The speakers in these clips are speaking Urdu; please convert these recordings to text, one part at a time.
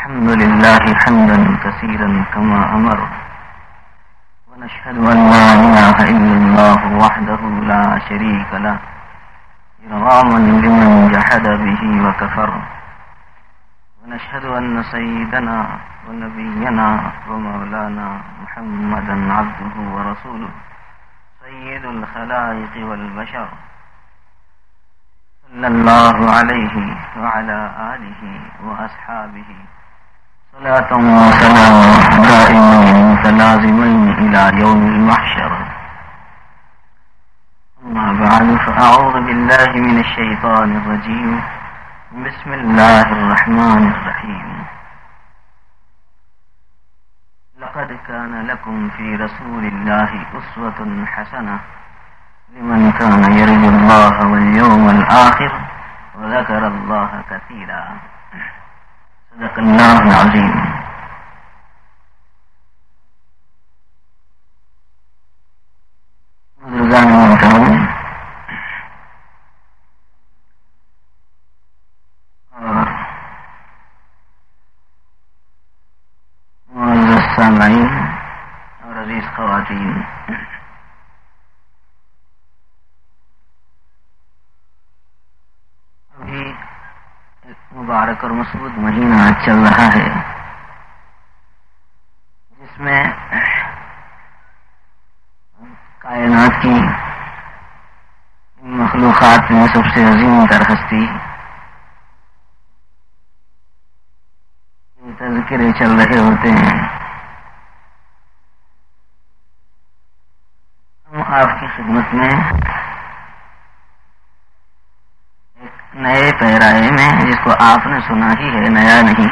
الحمد لله حمدا كثيرا كما أمر ونشهد أن لا إله إلا الله وحده لا شريك له إرغاما لمن جحد به وكفر ونشهد أن سيدنا ونبينا ومولانا محمدا عبده ورسوله سيد الخلائق والبشر صلى الله عليه وعلى آله وأصحابه صلاة وسلام دائمين متلازمين إلى يوم المحشر. أما بعد فأعوذ بالله من الشيطان الرجيم. بسم الله الرحمن الرحيم. لقد كان لكم في رسول الله أسوة حسنة لمن كان يرجو الله واليوم الآخر وذكر الله كثيرا. صدق الله العظيم. بزرگان محترم اور معزز سامعین اور عزیز خواتین، ابھی ایک مبارک اور مسعود مہینہ چل رہا ہے جس میں کائنات کی مخلوقات میں سب سے عظیم تر ہستی یہ تذکرے چل رہے ہوتے ہیں. ہم آپ کی خدمت میں ایک نئے پیرائے میں، جس کو آپ نے سنا ہی ہے، نیا نہیں،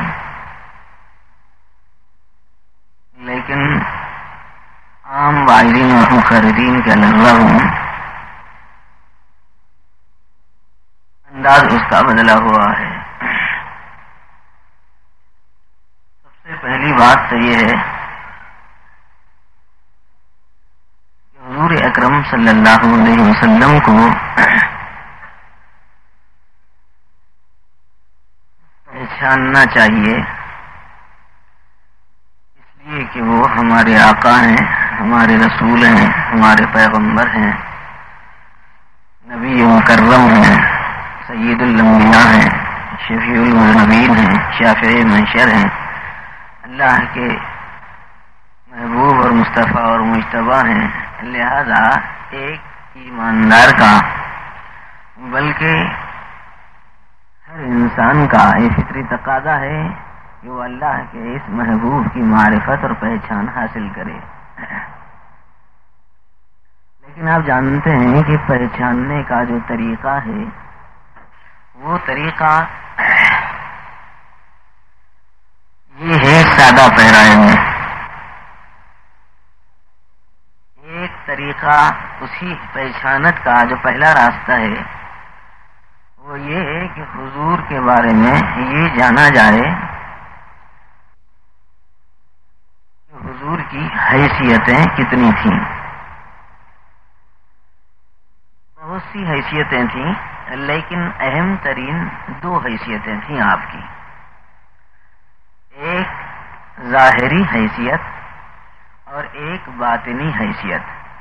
لیکن عام واعظین اور مقررین کے علاوہ انداز اس کا بدلا ہوا ہے. سب سے پہلی بات تو یہ ہے کہ حضور اکرم صلی اللہ علیہ وسلم کو پہچاننا چاہیے، اس لیے کہ وہ ہمارے آقا ہیں، ہمارے رسول ہیں، ہمارے پیغمبر ہیں، نبی مکرم ہیں، سید الانبیاء ہیں، شفیع المذنبین ہیں، شافع محشر ہیں، اللہ کے محبوب اور مصطفیٰ اور مجتبی ہیں. لہذا ایک ایماندار کا، بلکہ ہر انسان کا یہ فطری تقاضا ہے کہ وہ اللہ کے اس محبوب کی معرفت اور پہچان حاصل کرے. لیکن آپ جانتے ہیں کہ پہچاننے کا جو طریقہ ہے وہ طریقہ یہ ہے سادہ پیرائے میں. ایک طریقہ اسی پہچانت کا جو پہلا راستہ ہے وہ یہ ہے کہ حضور کے بارے میں یہ جانا جائے کہ حضور کی حیثیتیں کتنی تھیں. بہت سی حیثیتیں تھیں، لیکن اہم ترین دو حیثیتیں تھیں آپ کی. ایک ظاہری حیثیت اور ایک باطنی حیثیت.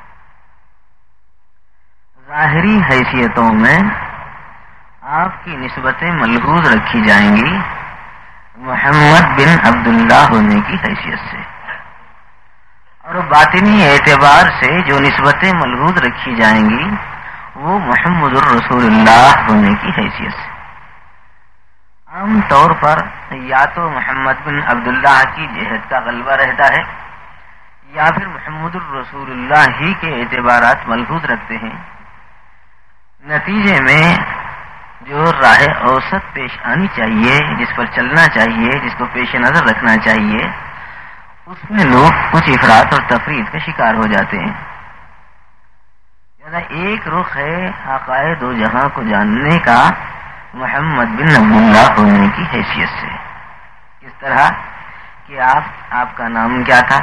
ظاہری حیثیتوں میں آپ کی نسبتیں ملحوظ رکھی جائیں گی محمد بن عبداللہ ہونے کی حیثیت سے، اور باطنی اعتبار سے جو نسبتیں ملحوظ رکھی جائیں گی وہ محمد الرسول اللہ ہونے کی حیثیت سے. عام طور پر یا تو محمد بن عبداللہ کی جہت کا غلبہ رہتا ہے یا پھر محمد الرسول اللہ ہی کے اعتبارات ملحوظ رکھتے ہیں. نتیجے میں جو راہ اوسط پیش آنی چاہیے، جس پر چلنا چاہیے، جس کو پیش نظر رکھنا چاہیے، اس میں لوگ کچھ افراط اور تفرید کا شکار ہو جاتے ہیں. ایک رخ ہے عقائد و جہاں کو جاننے کا محمد بن عبداللہ ہونے کی حیثیت سے. کس طرح کہ آپ کا نام کیا تھا،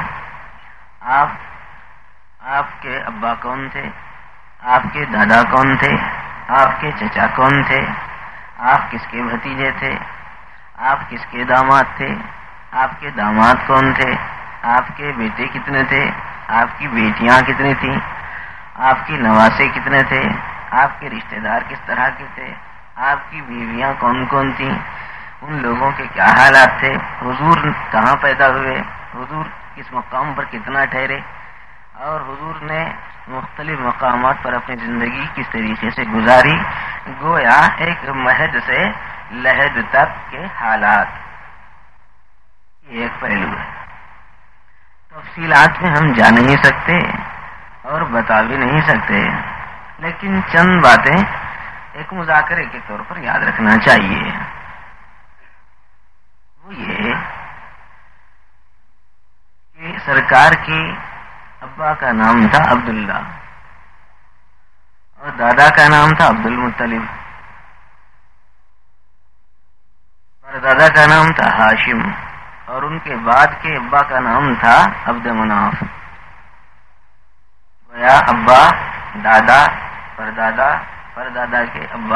آپ کے ابا کون تھے، آپ کے دادا کون تھے، آپ کے چچا کون تھے، آپ کس کے بھتیجے تھے، آپ کس کے داماد تھے، آپ کے داماد کون تھے، آپ کے بیٹے کتنے تھے، آپ کی بیٹیاں کتنی تھیں، آپ کے نواسے کتنے تھے، آپ کے رشتہ دار کس طرح کے تھے، آپ کی بیویاں کون کون تھیں، ان لوگوں کے کیا حالات تھے، حضور کہاں پیدا ہوئے، حضور کس مقام پر کتنا ٹھہرے، اور حضور نے مختلف مقامات پر اپنی زندگی کس طریقے سے گزاری، گویا ایک مہد سے لحد تک کے حالات. یہ ایک پہلو ہے. تفصیلات میں ہم جا نہیں سکتے اور بتا بھی نہیں سکتے، لیکن چند باتیں ایک مذاکرے کے طور پر یاد رکھنا چاہیے. وہ یہ کہ سرکار کے ابا کا نام تھا عبداللہ اور دادا کا نام تھا عبد المطلب، اور دادا کا نام تھا ہاشم، اور ان کے بعد کے ابا کا نام تھا عبد مناف. گویا ابا، دادا، پردادا، پردادا کے ابا.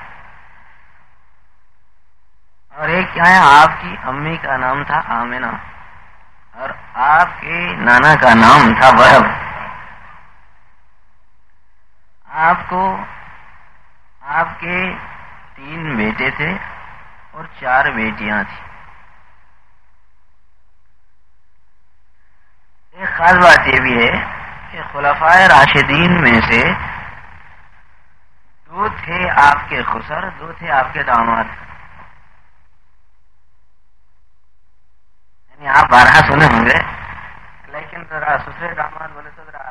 اور ایک کیا ہے، آپ کی امی کا نام تھا آمنہ اور آپ کے نانا کا نام تھا وہب. آپ کو آپ کے 3 بیٹے تھے اور 4 بیٹیاں تھیں. ایک خاص بات یہ بھی ہے کہ خلفائے راشدین میں سے 2 تھے آپ کے خسر، 2 تھے آپ کے داماد. یعنی آپ 12 سنے ہوں گے، لیکن ذرا سسرے داماد بولے تو ذرا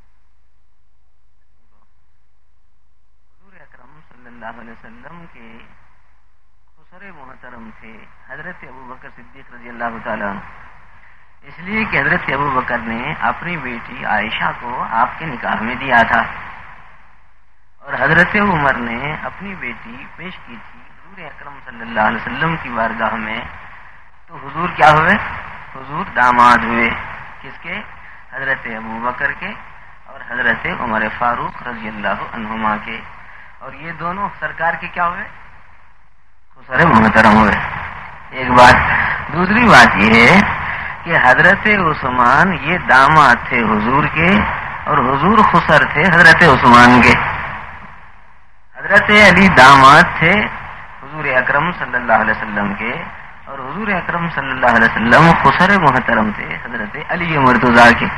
حضور اکرم صلی اللہ علیہ وسلم کے خسر محترم تھے حضرت ابوبکر صدیق رضی اللہ تعالیٰ عنہ. اس لیے کہ حضرت ابوبکر نے اپنی بیٹی عائشہ کو آپ کے نکاح میں دیا تھا، اور حضرت عمر نے اپنی بیٹی پیش کی تھی حضور اکرم صلی اللہ علیہ وسلم کی بارگاہ میں. تو حضور کیا ہوئے؟ حضور داماد ہوئے. کس کے؟ حضرت ابوبکر کے اور حضرت عمر فاروق رضی اللہ عنہما کے. اور یہ دونوں سرکار کے کیا ہوئے؟ خسر محترم ہوئے. ایک بات. دوسری بات یہ ہے کہ حضرت عثمان یہ داماد تھے حضور کے، اور حضور خسر تھے حضرت عثمان کے. حضرت علی داماد تھے حضور اکرم صلی اللہ علیہ وسلم کے، اور حضور اکرم صلی اللہ علیہ وسلم خسر محترم تھے حضرت علی مرتضیٰ کے.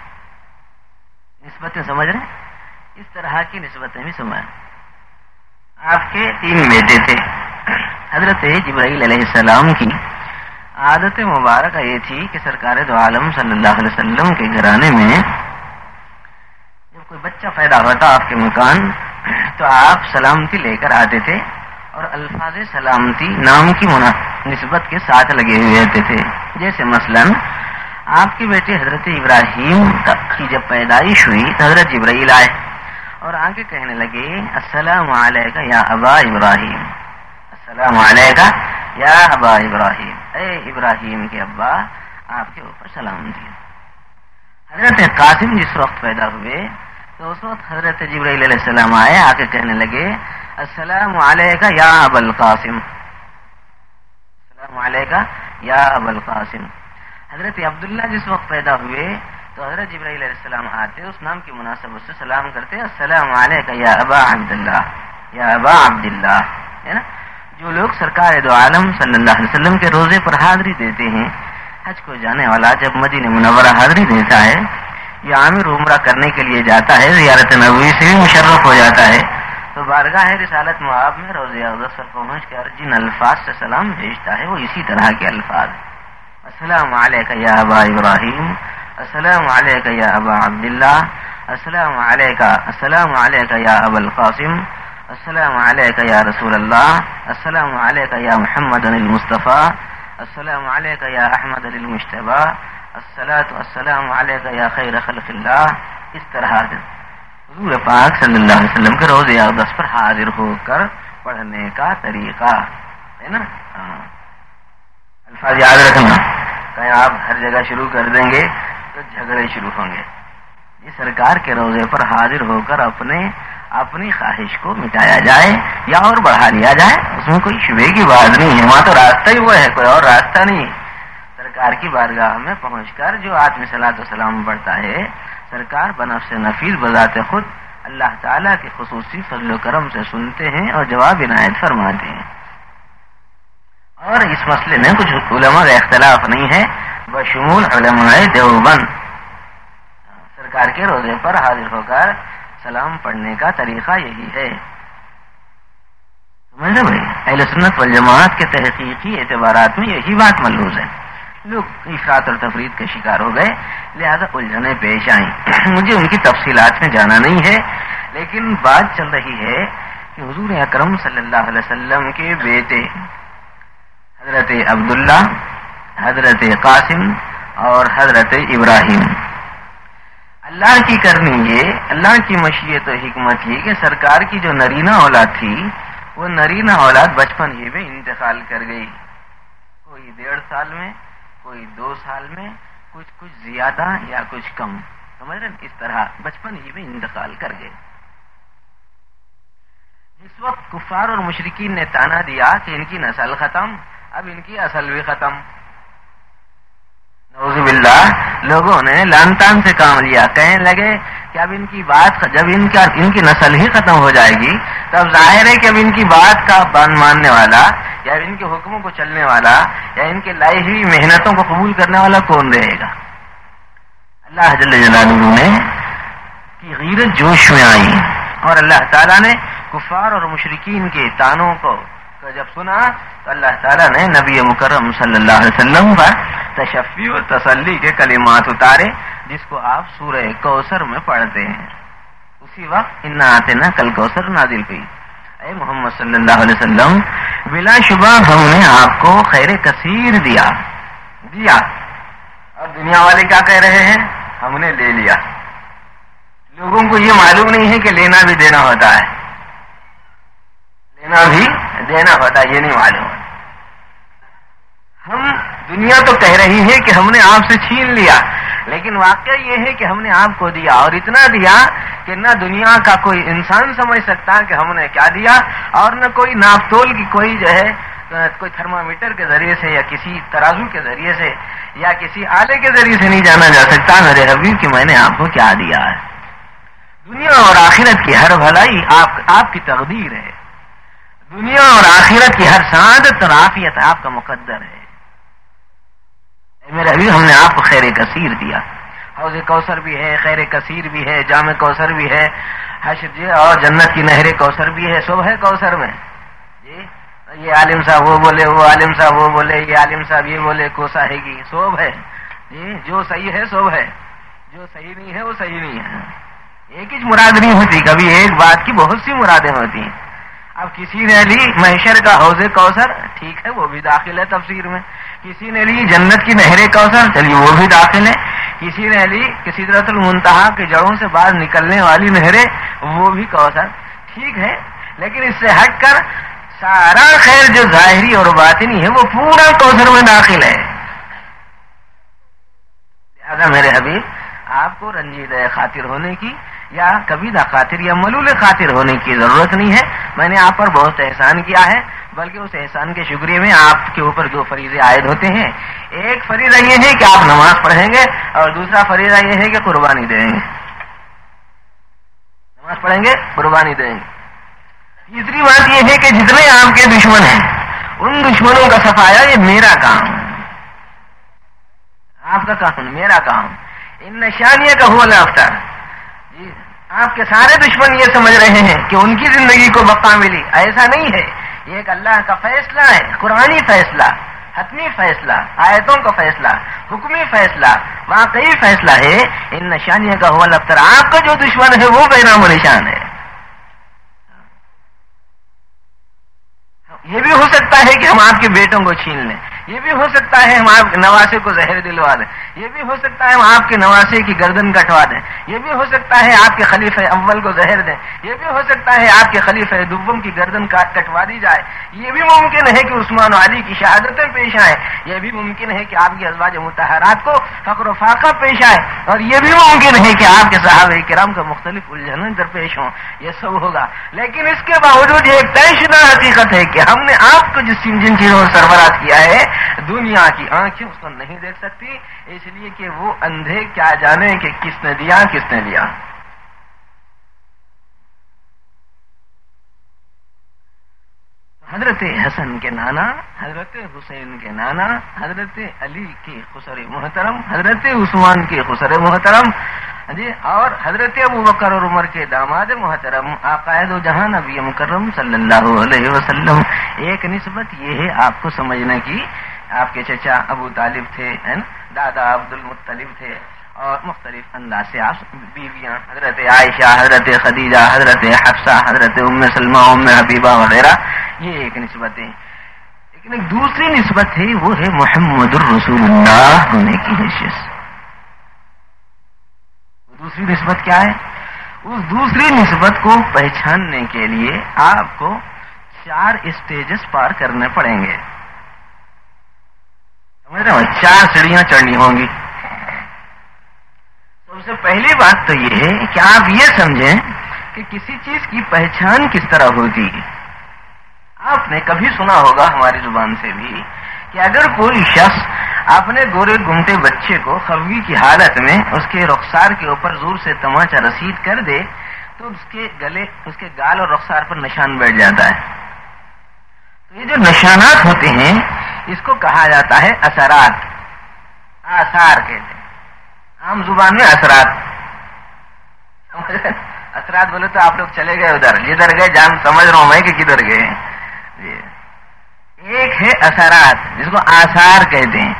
نسبتیں سمجھ رہے ہیں؟ اس طرح کی نسبتیں بھی سمجھ. آپ کے 3 بیٹے تھے. حضرت جبرائیل علیہ السلام کی عادت مبارکہ یہ تھی کہ سرکار دو عالم صلی اللہ علیہ وسلم کے گھرانے میں جب کوئی بچہ پیدا ہوتا آپ کے مکان، تو آپ سلامتی لے کر آتے تھے، اور الفاظ سلامتی نام کی نسبت کے ساتھ لگے ہوئے رہتے تھے. جیسے مثلا آپ کے بیٹے حضرت ابراہیم کی جب پیدائش ہوئی تو حضرت جبرائیل آئے اور آگے کہنے لگے السلام علیکہ یا ابا ابراہیم، السلام علیکہ یا ابا ابراہیم، اے ابراہیم کے ابا آپ کے اوپر سلام دیا. حضرت قاسم جس وقت پیدا ہوئے تو اس وقت حضرت جبرائیل علیہ السلام آئے، آ کے کہنے لگے السلام علیکہ یا ابا القاسم، السلام علیکہ یا ابا القاسم. حضرت عبداللہ جس وقت پیدا ہوئے تو حضرت جبرائیل علیہ السلام آتے، اس نام کی مناسبت سے سلام کرتے السلام علیکہ یا ابا عبداللہ، یا ابا عبداللہ. ہے نا؟ جو لوگ سرکار دو عالم صلی اللہ علیہ وسلم کے روزے پر حاضری دیتے ہیں، حج کو جانے والا جب مدینہ منورہ حاضری دیتا ہے یا عامر عمرہ کرنے کے لیے جاتا ہے، زیارت نبوی سے بھی مشرف ہو جاتا ہے، تو بارگاہ رسالت مآب میں روضہ اقدس پر پہنچ کر جن الفاظ سے سلام بھیجتا ہے وہ اسی طرح کے الفاظ. السلام علیکہ یا ابا ابراہیم، السلام علیکہ یا ابا عبداللہ، السلام علیکہ یا ابا القاسم، السلام علیکہ یا رسول اللہ، السلام علیکہ یا محمد المصطفیٰ، السلام علیکہ یا احمد المجتبیٰ، السلام علیکہ یا خیر خلق اللہ. اس طرح سے حضور پاک صلی اللہ علیہ وسلم کے روضہ اقدس پر حاضر ہو کر پڑھنے کا طریقہ ہے نا. الفاظ یاد رکھنا، کہیں آپ ہر جگہ شروع کر دیں گے تو جھگڑے شروع ہوں گے. یہ سرکار کے روضے پر حاضر ہو کر اپنی خواہش کو مٹایا جائے یا اور بڑھا لیا جائے، اس میں کوئی شبہ کی بات نہیں ہے. وہاں تو راستہ ہی وہ ہے، کوئی اور راستہ نہیں. سرکار کی بارگاہ میں پہنچ کر جو آدمی صلاۃ و سلام پڑھتا ہے، سرکار بنفس نفیس بذات خود اللہ تعالیٰ کے خصوصی فضل و کرم سے سنتے ہیں اور جواب عنایت فرماتے ہیں. اور اس مسئلے میں کچھ علماء کا اختلاف نہیں ہے، بشمول علماء دیوبند. سرکار کے روزے پر حاضر ہو کر سلام پڑھنے کا طریقہ یہی ہے. سمجھ بھائی، اہل سنت والجماعت کے تحقیقی اعتبارات میں یہی بات ملحوظ ہے. لوگ افراط اور تفرید کے شکار ہو گئے، لہذا الجھنیں پیش آئیں. مجھے ان کی تفصیلات میں جانا نہیں ہے، لیکن بات چل رہی ہے کہ حضور اکرم صلی اللہ علیہ وسلم کے بیٹے حضرت عبداللہ، حضرت قاسم اور حضرت ابراہیم، اللہ کی کرنی یہ، اللہ کی مشیت و حکمت یہ کہ سرکار کی جو نرینہ اولاد تھی وہ نرینہ اولاد بچپن ہی میں انتقال کر گئی. کوئی 1.5 سال میں، کوئی 2 سال میں، کچھ زیادہ یا کچھ کم، سمجھ رہے ہیں؟ اس طرح بچپن ہی میں انتقال کر گئے. جس وقت کفار اور مشرکین نے تانا دیا کہ ان کی نسل ختم، اب ان کی اصل بھی ختم، نعوذ باللہ، لوگوں نے لان تان سے کام لیا. کہنے لگے کہ اب ان کی بات، جب ان کی نسل ہی ختم ہو جائے گی تب ظاہر ہے کہ اب ان کی بات کا ماننے والا یا ان کے حکموں کو چلنے والا یا ان کے لائی ہوئی محنتوں کو قبول کرنے والا کون رہے گا. اللہ جل جلالہ نے کی غیرت جوش میں آئی اور اللہ تعالیٰ نے کفار اور مشرکین کے تانوں کو جب سنا تو اللہ تعالیٰ نے نبی مکرم صلی اللہ علیہ وسلم پر تشفی و تسلی کے کلمات اتارے، جس کو آپ سورہ کوثر میں پڑھتے ہیں. اسی وقت انا آتینا کل کوثر نازل ہوئی. اے محمد صلی اللہ علیہ وسلم، بلا شبہ ہم نے آپ کو خیر کثیر دیا. اور دنیا والے کیا کہہ رہے ہیں؟ ہم نے لے لیا. لوگوں کو یہ معلوم نہیں ہے کہ لینا بھی دینا ہوتا ہے، لینا بھی دینا ہوتا ہے، یہ نہیں معلوم. ہم دنیا تو کہہ رہی ہے کہ ہم نے آپ سے چھین لیا، لیکن واقعہ یہ ہے کہ ہم نے آپ کو دیا، اور اتنا دیا کہ نہ دنیا کا کوئی انسان سمجھ سکتا کہ ہم نے کیا دیا، اور نہ کوئی ناپ تول کی کوئی جو ہے کوئی تھرمامیٹر کے ذریعے سے یا کسی ترازو کے ذریعے سے یا کسی آلے کے ذریعے سے نہیں جانا جا سکتا میرے حبیب کہ میں نے آپ کو کیا دیا ہے. دنیا اور آخرت کی ہر بھلائی آپ کی تقدیر ہے. دنیا اور آخرت کی ہر سعادت اور عافیت آپ کا مقدر ہے. میرے حبیب، ہم نے آپ کو خیر کثیر دیا. حوض کوثر بھی ہے، خیر کثیر بھی ہے، جامع کوثر بھی ہے، حشر اور جنت کی نہر کوثر بھی ہے، سب ہے کوثر میں. جی، یہ عالم صاحب وہ بولے، وہ عالم صاحب وہ بولے، یہ عالم صاحب یہ بولے، کوسا ہے گی، سب ہے. جی، جو صحیح ہے سب ہے، جو صحیح نہیں ہے وہ صحیح نہیں ہے. ایک ہی مراد نہیں ہوتی، کبھی ایک بات کی بہت سی مرادیں ہوتی ہیں. اب کسی نے لی محشر کا حوض کوثر، ٹھیک ہے، وہ بھی داخل ہے تفسیر میں. کسی نے لی جنت کی نہر کوثر، چلیے وہ بھی داخل ہے. کسی نے لی سدرۃ المنتہا کے جڑوں سے باہر نکلنے والی نہریں، وہ بھی کوثر، ٹھیک ہے. لیکن اس سے ہٹ کر سارا خیر جو ظاہری اور باطنی ہے وہ پورا کوثر میں داخل ہے. لہذا میرے حبیب، آپ کو رنجیدہ خاطر ہونے کی یا کبیدہ خاطر یا ملول خاطر ہونے کی ضرورت نہیں ہے. میں نے آپ پر بہت احسان کیا ہے، بلکہ اس احسان کے شکریہ میں آپ کے اوپر جو فریضے عائد ہوتے ہیں، ایک فریضہ یہ ہے کہ آپ نماز پڑھیں گے، اور دوسرا فریضہ یہ ہے کہ قربانی دیں گے. نماز پڑھیں گے، قربانی دیں گے. تیسری بات یہ ہے کہ جتنے آپ کے دشمن ہیں ان دشمنوں کا صفایا یہ میرا کام ہے، آپ کا کام، میرا کام. ان نشانیہ کا ہوا افطار. جی، آپ کے سارے دشمن یہ سمجھ رہے ہیں کہ ان کی زندگی کو بقا ملی، ایسا نہیں ہے. یہ ایک اللہ کا فیصلہ ہے، قرآنی فیصلہ، حتمی فیصلہ، آیتوں کا فیصلہ، حکمی فیصلہ، واقعی فیصلہ ہے. ان نشانیہ کا ہوا افطار. آپ کا جو دشمن ہے وہ بے نام و نشان ہے. یہ بھی ہو سکتا ہے کہ ہم آپ کے بیٹوں کو چھین لیں، یہ بھی ہو سکتا ہے ہم آپ کے نواسے کو زہر دلوا دیں، یہ بھی ہو سکتا ہے ہم آپ کے نواسے کی گردن کٹوا دیں، یہ بھی ہو سکتا ہے آپ کے خلیفہ اول کو زہر دیں، یہ بھی ہو سکتا ہے آپ کے خلیفہ دوم کی گردن کٹوا دی جائے. یہ بھی ممکن ہے کہ عثمان و علی کی شہادتیں پیش آئیں. یہ بھی ممکن ہے کہ آپ کی ازواج مطہرات کو فقر و فاقہ پیش آئے. اور یہ بھی ممکن ہے کہ آپ کے صحابہ کرام کو مختلف الجھنیں درپیش ہوں. یہ سب ہوگا، لیکن اس کے باوجود یہ ایک طے شدہ حقیقت ہے کہ ہم نے آپ کو جن چیزوں سے سربراہ کیا ہے دنیا کی آنکھیں اس کو نہیں دیکھ سکتی، اس لیے کہ وہ اندھے کیا جانے کہ کس نے دیا کس نے لیا۔ حضرت حسن کے نانا، حضرت حسین کے نانا، حضرت علی کی خسر محترم، حضرت عثمان کی خسر محترم جی، اور حضرت ابوبکر اور عمر کے داماد محترم آقائد و جہاں نبی مکرم صلی اللہ علیہ وسلم۔ ایک نسبت یہ ہے آپ کو سمجھنے کی، آپ کے چچا ابو طالب تھے، دادا عبد المطلب تھے، اور مختلف انداز سے آپ بیویاں حضرت عائشہ، حضرت خدیجہ، حضرت حفصہ، حضرت ام سلمہ، ام حبیبہ وغیرہ، یہ ایک نسبت ہے۔ لیکن ایک دوسری نسبت ہے، وہ ہے محمد الرسول اللہ ہونے کی حیثیت سے۔ دوسری نسبت کیا ہے؟ اس دوسری نسبت کو پہچاننے کے لیے آپ کو 4 اسٹیجز پار کرنے پڑیں گے، سمجھ رہے ہو؟ 4 سیڑھیاں چڑھنی ہوں گی۔ سب سے پہلی بات تو یہ ہے کہ آپ یہ سمجھیں کہ کسی چیز کی پہچان کس طرح ہوتی ہے۔ آپ نے کبھی سنا ہوگا ہماری زبان سے بھی کہ اگر کوئی شخص اپنے گورے گمٹے بچے کو خوی کی حالت میں اس کے رخسار کے اوپر زور سے تماچا رسید کر دے تو اس کے گلے، اس کے گال اور رخسار پر نشان بیٹھ جاتا ہے۔ تو یہ جو نشانات ہوتے ہیں اس کو کہا جاتا ہے اثرات، آثار کہتے ہیں، عام زبان میں اثرات۔ اثرات بولے تو آپ لوگ چلے گئے ادھر، جدھر گئے جان سمجھ رہا ہوں میں کہ کدھر گئے۔ ایک ہے اثرات جس کو آثار کہتے ہیں،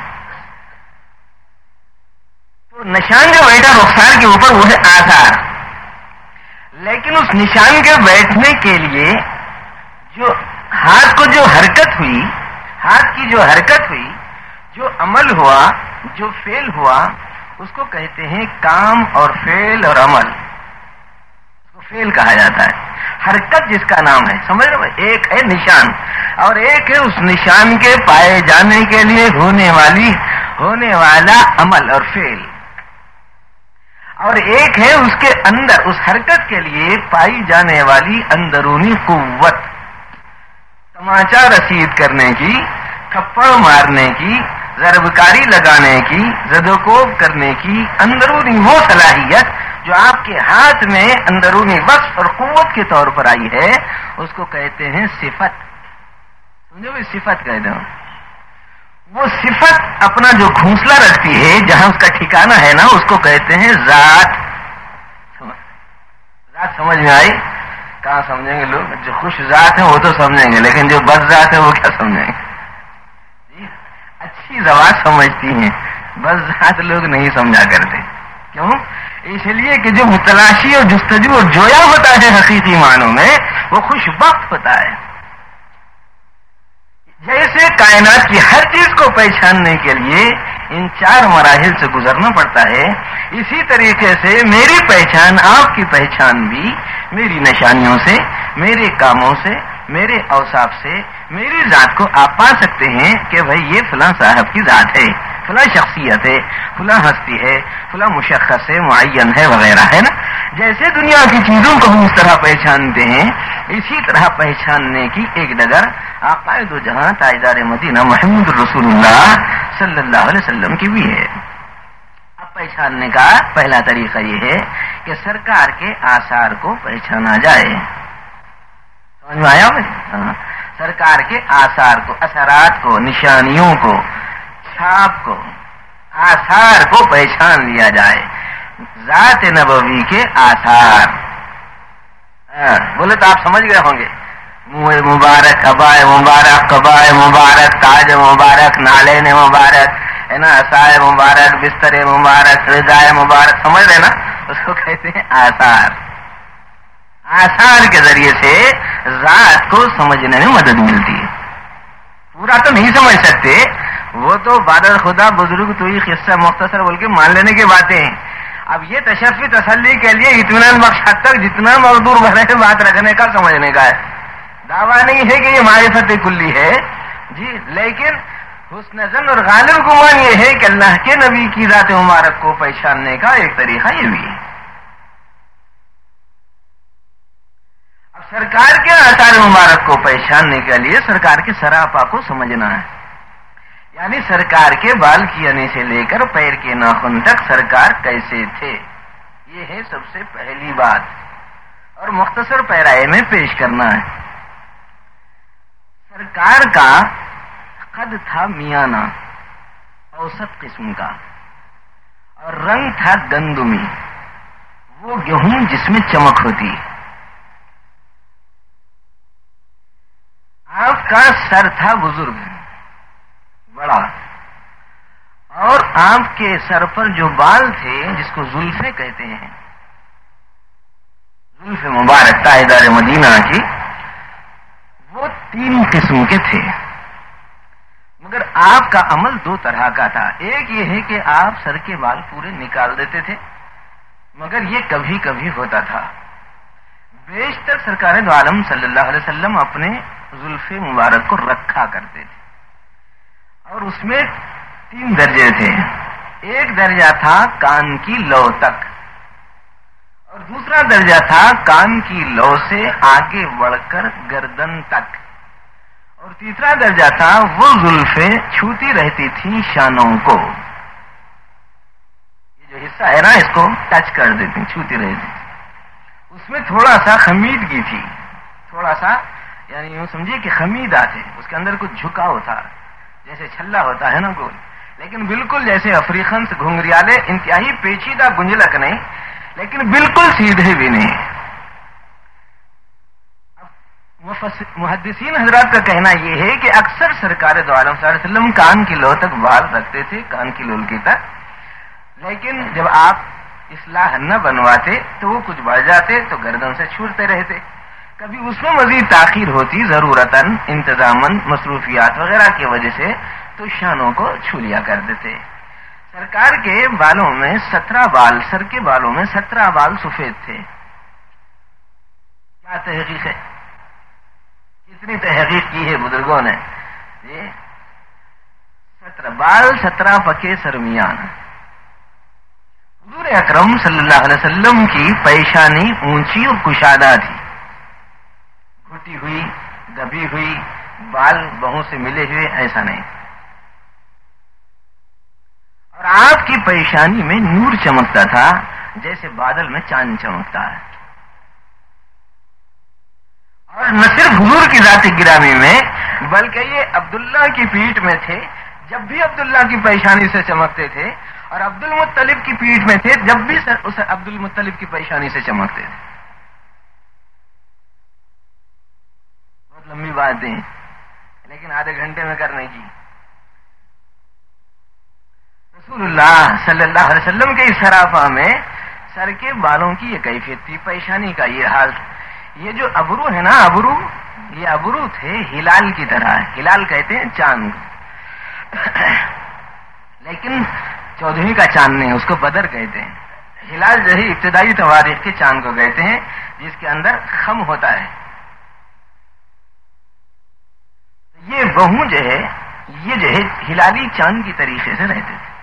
تو نشان جو بیٹھا رخسار کے اوپر وہ ہے آثار۔ لیکن اس نشان کے بیٹھنے کے لیے جو ہاتھ کو جو حرکت ہوئی، ہاتھ کی جو حرکت ہوئی، جو عمل ہوا، جو فعل ہوا، اس کو کہتے ہیں کام اور فعل اور عمل، اس کو فعل کہا جاتا ہے۔ حرکت جس کا نام ہے، سمجھ رہے ہو؟ ایک ہے نشان اور ایک ہے اس نشان کے پائے جانے کے لیے ہونے والا عمل اور فعل، اور ایک ہے اس کے اندر اس حرکت کے لیے پائی جانے والی اندرونی قوت، تماچا رسید کرنے کی، تھپڑ مارنے کی، ضربکاری لگانے کی، زدوکوب کرنے کی اندرونی وہ صلاحیت جو آپ کے ہاتھ میں اندرونی وصف اور قوت کے طور پر آئی ہے، اس کو کہتے ہیں صفت۔ سمجھو بھی صفت کہتے ہیں۔ وہ صفت اپنا جو گھونسلہ رکھتی ہے، جہاں اس کا ٹھکانہ ہے نا، اس کو کہتے ہیں ذات۔ ذات سمجھ میں آئی؟ کہاں سمجھیں گے لوگ؟ جو خوش ذات ہیں وہ تو سمجھیں گے، لیکن جو بد ذات ہے وہ کیا سمجھیں گے؟ اچھی زبان سمجھتی ہیں، بس ذات لوگ نہیں سمجھا کرتے۔ کیوں؟ اس لیے کہ جو متلاشی اور جستجو اور جویا ہوتا ہے حقیقی معنوں میں، وہ خوش بخت ہوتا ہے۔ جیسے کائنات کی ہر چیز کو پہچاننے کے لیے ان 4 مراحل سے گزرنا پڑتا ہے، اسی طریقے سے میری پہچان، آپ کی پہچان بھی میری نشانیوں سے، میرے کاموں سے، میرے اوصاف سے، میری ذات کو آپ پا سکتے ہیں کہ بھئی یہ فلاں صاحب کی ذات ہے، فلاں شخصیت ہے، فلاں ہستی ہے، فلاں مشخص ہے، معین ہے وغیرہ، ہے نا؟ جیسے دنیا کی چیزوں کو ہم اس طرح پہچانتے ہیں، اسی طرح پہچاننے کی ایک ڈگر عقائد و جہاں تاجدار مدینہ محمد رسول اللہ صلی اللہ علیہ وسلم کی بھی ہے۔ اب پہچاننے کا پہلا طریقہ یہ ہے کہ سرکار کے آثار کو پہچانا جائے۔ سمجھ میں آیا ہاں، سرکار کے آثار کو، اثرات کو، نشانیوں کو، چھاپ کو، آثار کو پہچان لیا جائے۔ ذات نبوی کے آثار، بولے تو آپ سمجھ گئے ہوں گے، منہ مبارک، ابائے مبارک، قبائے مبارک، تاج مبارک، نالین مبارک، ہے نا، عصائے مبارک، بستر مبارک، ردائے مبارک، سمجھ رہے نا؟ اس کو کہتے ہیں آثار۔ آثار کے ذریعے سے ذات کو سمجھنے میں مدد ملتی ہے۔ پورا تو نہیں سمجھ سکتے، وہ تو بادر خدا بزرگ تو ہی قصہ مختصر بول کے مان لینے کی باتیں ہیں۔ اب یہ تشفی تسلی کے لیے اطمینان بخش حد تک جتنا مقدور بنے بات رکھنے کا، سمجھنے کا ہے۔ دعویٰ نہیں ہے کہ یہ معرفت کلی ہے جی، لیکن حسن ظن اور غالب گمان یہ ہے کہ اللہ کے نبی کی ذات مبارک کو پہچاننے کا ایک طریقہ یہ بھی ہے۔ اب سرکار کے آثار مبارک کو پہچاننے کے لیے سرکار کے سراپا کو سمجھنا ہے۔ یعنی سرکار کے بال کینے سے لے کر پیر کے ناخن تک سرکار کیسے تھے، یہ ہے سب سے پہلی بات، اور مختصر پیرائے میں پیش کرنا ہے۔ سرکار کا قد تھا میانہ، اوسط قسم کا، اور رنگ تھا گندمی، وہ گیہوں جس میں چمک ہوتی۔ آپ کا سر تھا بزرگ، بڑا، اور آپ کے سر پر جو بال تھے جس کو زلفیں کہتے ہیں، زلف مبارک تاجدار مدینہ کی، وہ 3 قسم کے تھے۔ مگر آپ کا عمل 2 طرح کا تھا۔ ایک یہ ہے کہ آپ سر کے بال پورے نکال دیتے تھے، مگر یہ کبھی کبھی ہوتا تھا۔ بیشتر سرکار دو عالم صلی اللہ علیہ وسلم اپنے زلف مبارک کو رکھا کرتے تھے، اور اس میں 3 درجے تھے۔ ایک درجہ تھا کان کی لو تک، اور دوسرا درجہ تھا کان کی لو سے آگے بڑھ کر گردن تک، اور تیسرا درجہ تھا وہ زلفیں چھوتی رہتی تھیں شانوں کو، یہ جو حصہ ہے نا اس کو ٹچ کر دیتی، چھوتی رہتی تھی۔ اس میں تھوڑا سا خمیدگی تھی، تھوڑا سا، یعنی یوں سمجھیے کہ خمیدہ تھے، اس کے اندر کچھ جھکاؤ تھا، جیسے چھلا ہوتا ہے نا گول، لیکن بالکل جیسے افریقن سے گھنگریالے، انتہائی پیچیدہ گنجلک نہیں، لیکن بالکل سیدھے بھی نہیں۔ محدثین حضرات کا کہنا یہ ہے کہ اکثر سرکار دو عالم صلی اللہ علیہ وسلم کان کی لو تک بال رکھتے تھے، کان کی لول کی تک، لیکن جب آپ اصلاح نہ بنواتے تو وہ کچھ بڑھ جاتے تو گردن سے چھوٹتے رہتے۔ کبھی اس میں مزید تاخیر ہوتی ضرورتاً، انتظاماً، مصروفیات وغیرہ کی وجہ سے، تو شانوں کو چھو لیا کرتے تھے۔ سرکار کے بالوں میں 17 بال، سر کے بالوں میں 17 بال سفید تھے۔ کیا تحقیق ہے، کتنی تحقیق کی ہے بزرگوں نے، یہ 17 بال، 17 پکے سرمیان۔ حضور اکرم صلی اللہ علیہ وسلم کی پیشانی اونچی اور کشادہ تھی، گھٹی ہوئی، دبی ہوئی، بال بہوں سے ملے ہوئے ایسا نہیں، اور آپ کی پیشانی میں نور چمکتا تھا جیسے بادل میں چاند چمکتا ہے۔ اور نہ صرف حضور کی ذات گرامی میں، بلکہ یہ عبداللہ کی پیٹھ میں تھے، جب بھی عبداللہ کی پیشانی سے چمکتے تھے، اور عبد المطلب کی پیٹھ میں تھے جب بھی اس عبد المطلب کی پیشانی سے چمکتے تھے۔ بہت لمبی باتیں لیکن آدھے گھنٹے میں کرنے کی۔ رسول اللہ صلی اللہ علیہ وسلم کے اس سراپا میں سر کے بالوں کی یہ کیفیت تھی، پیشانی کا یہ حال۔ یہ جو ابرو ہے نا، ابرو، یہ ابرو تھے ہلال کی طرح، ہلال کہتے ہیں چاند، لیکن 14ویں کا چاند نہیں، اس کو بدر کہتے ہیں۔ ہلال جو ہے ابتدائی تواریخ کے چاند کو کہتے ہیں، جس کے اندر خم ہوتا ہے۔ یہ بہو جو ہے، یہ جو ہے ہلالی چاند کی طریقے سے رہتے تھے،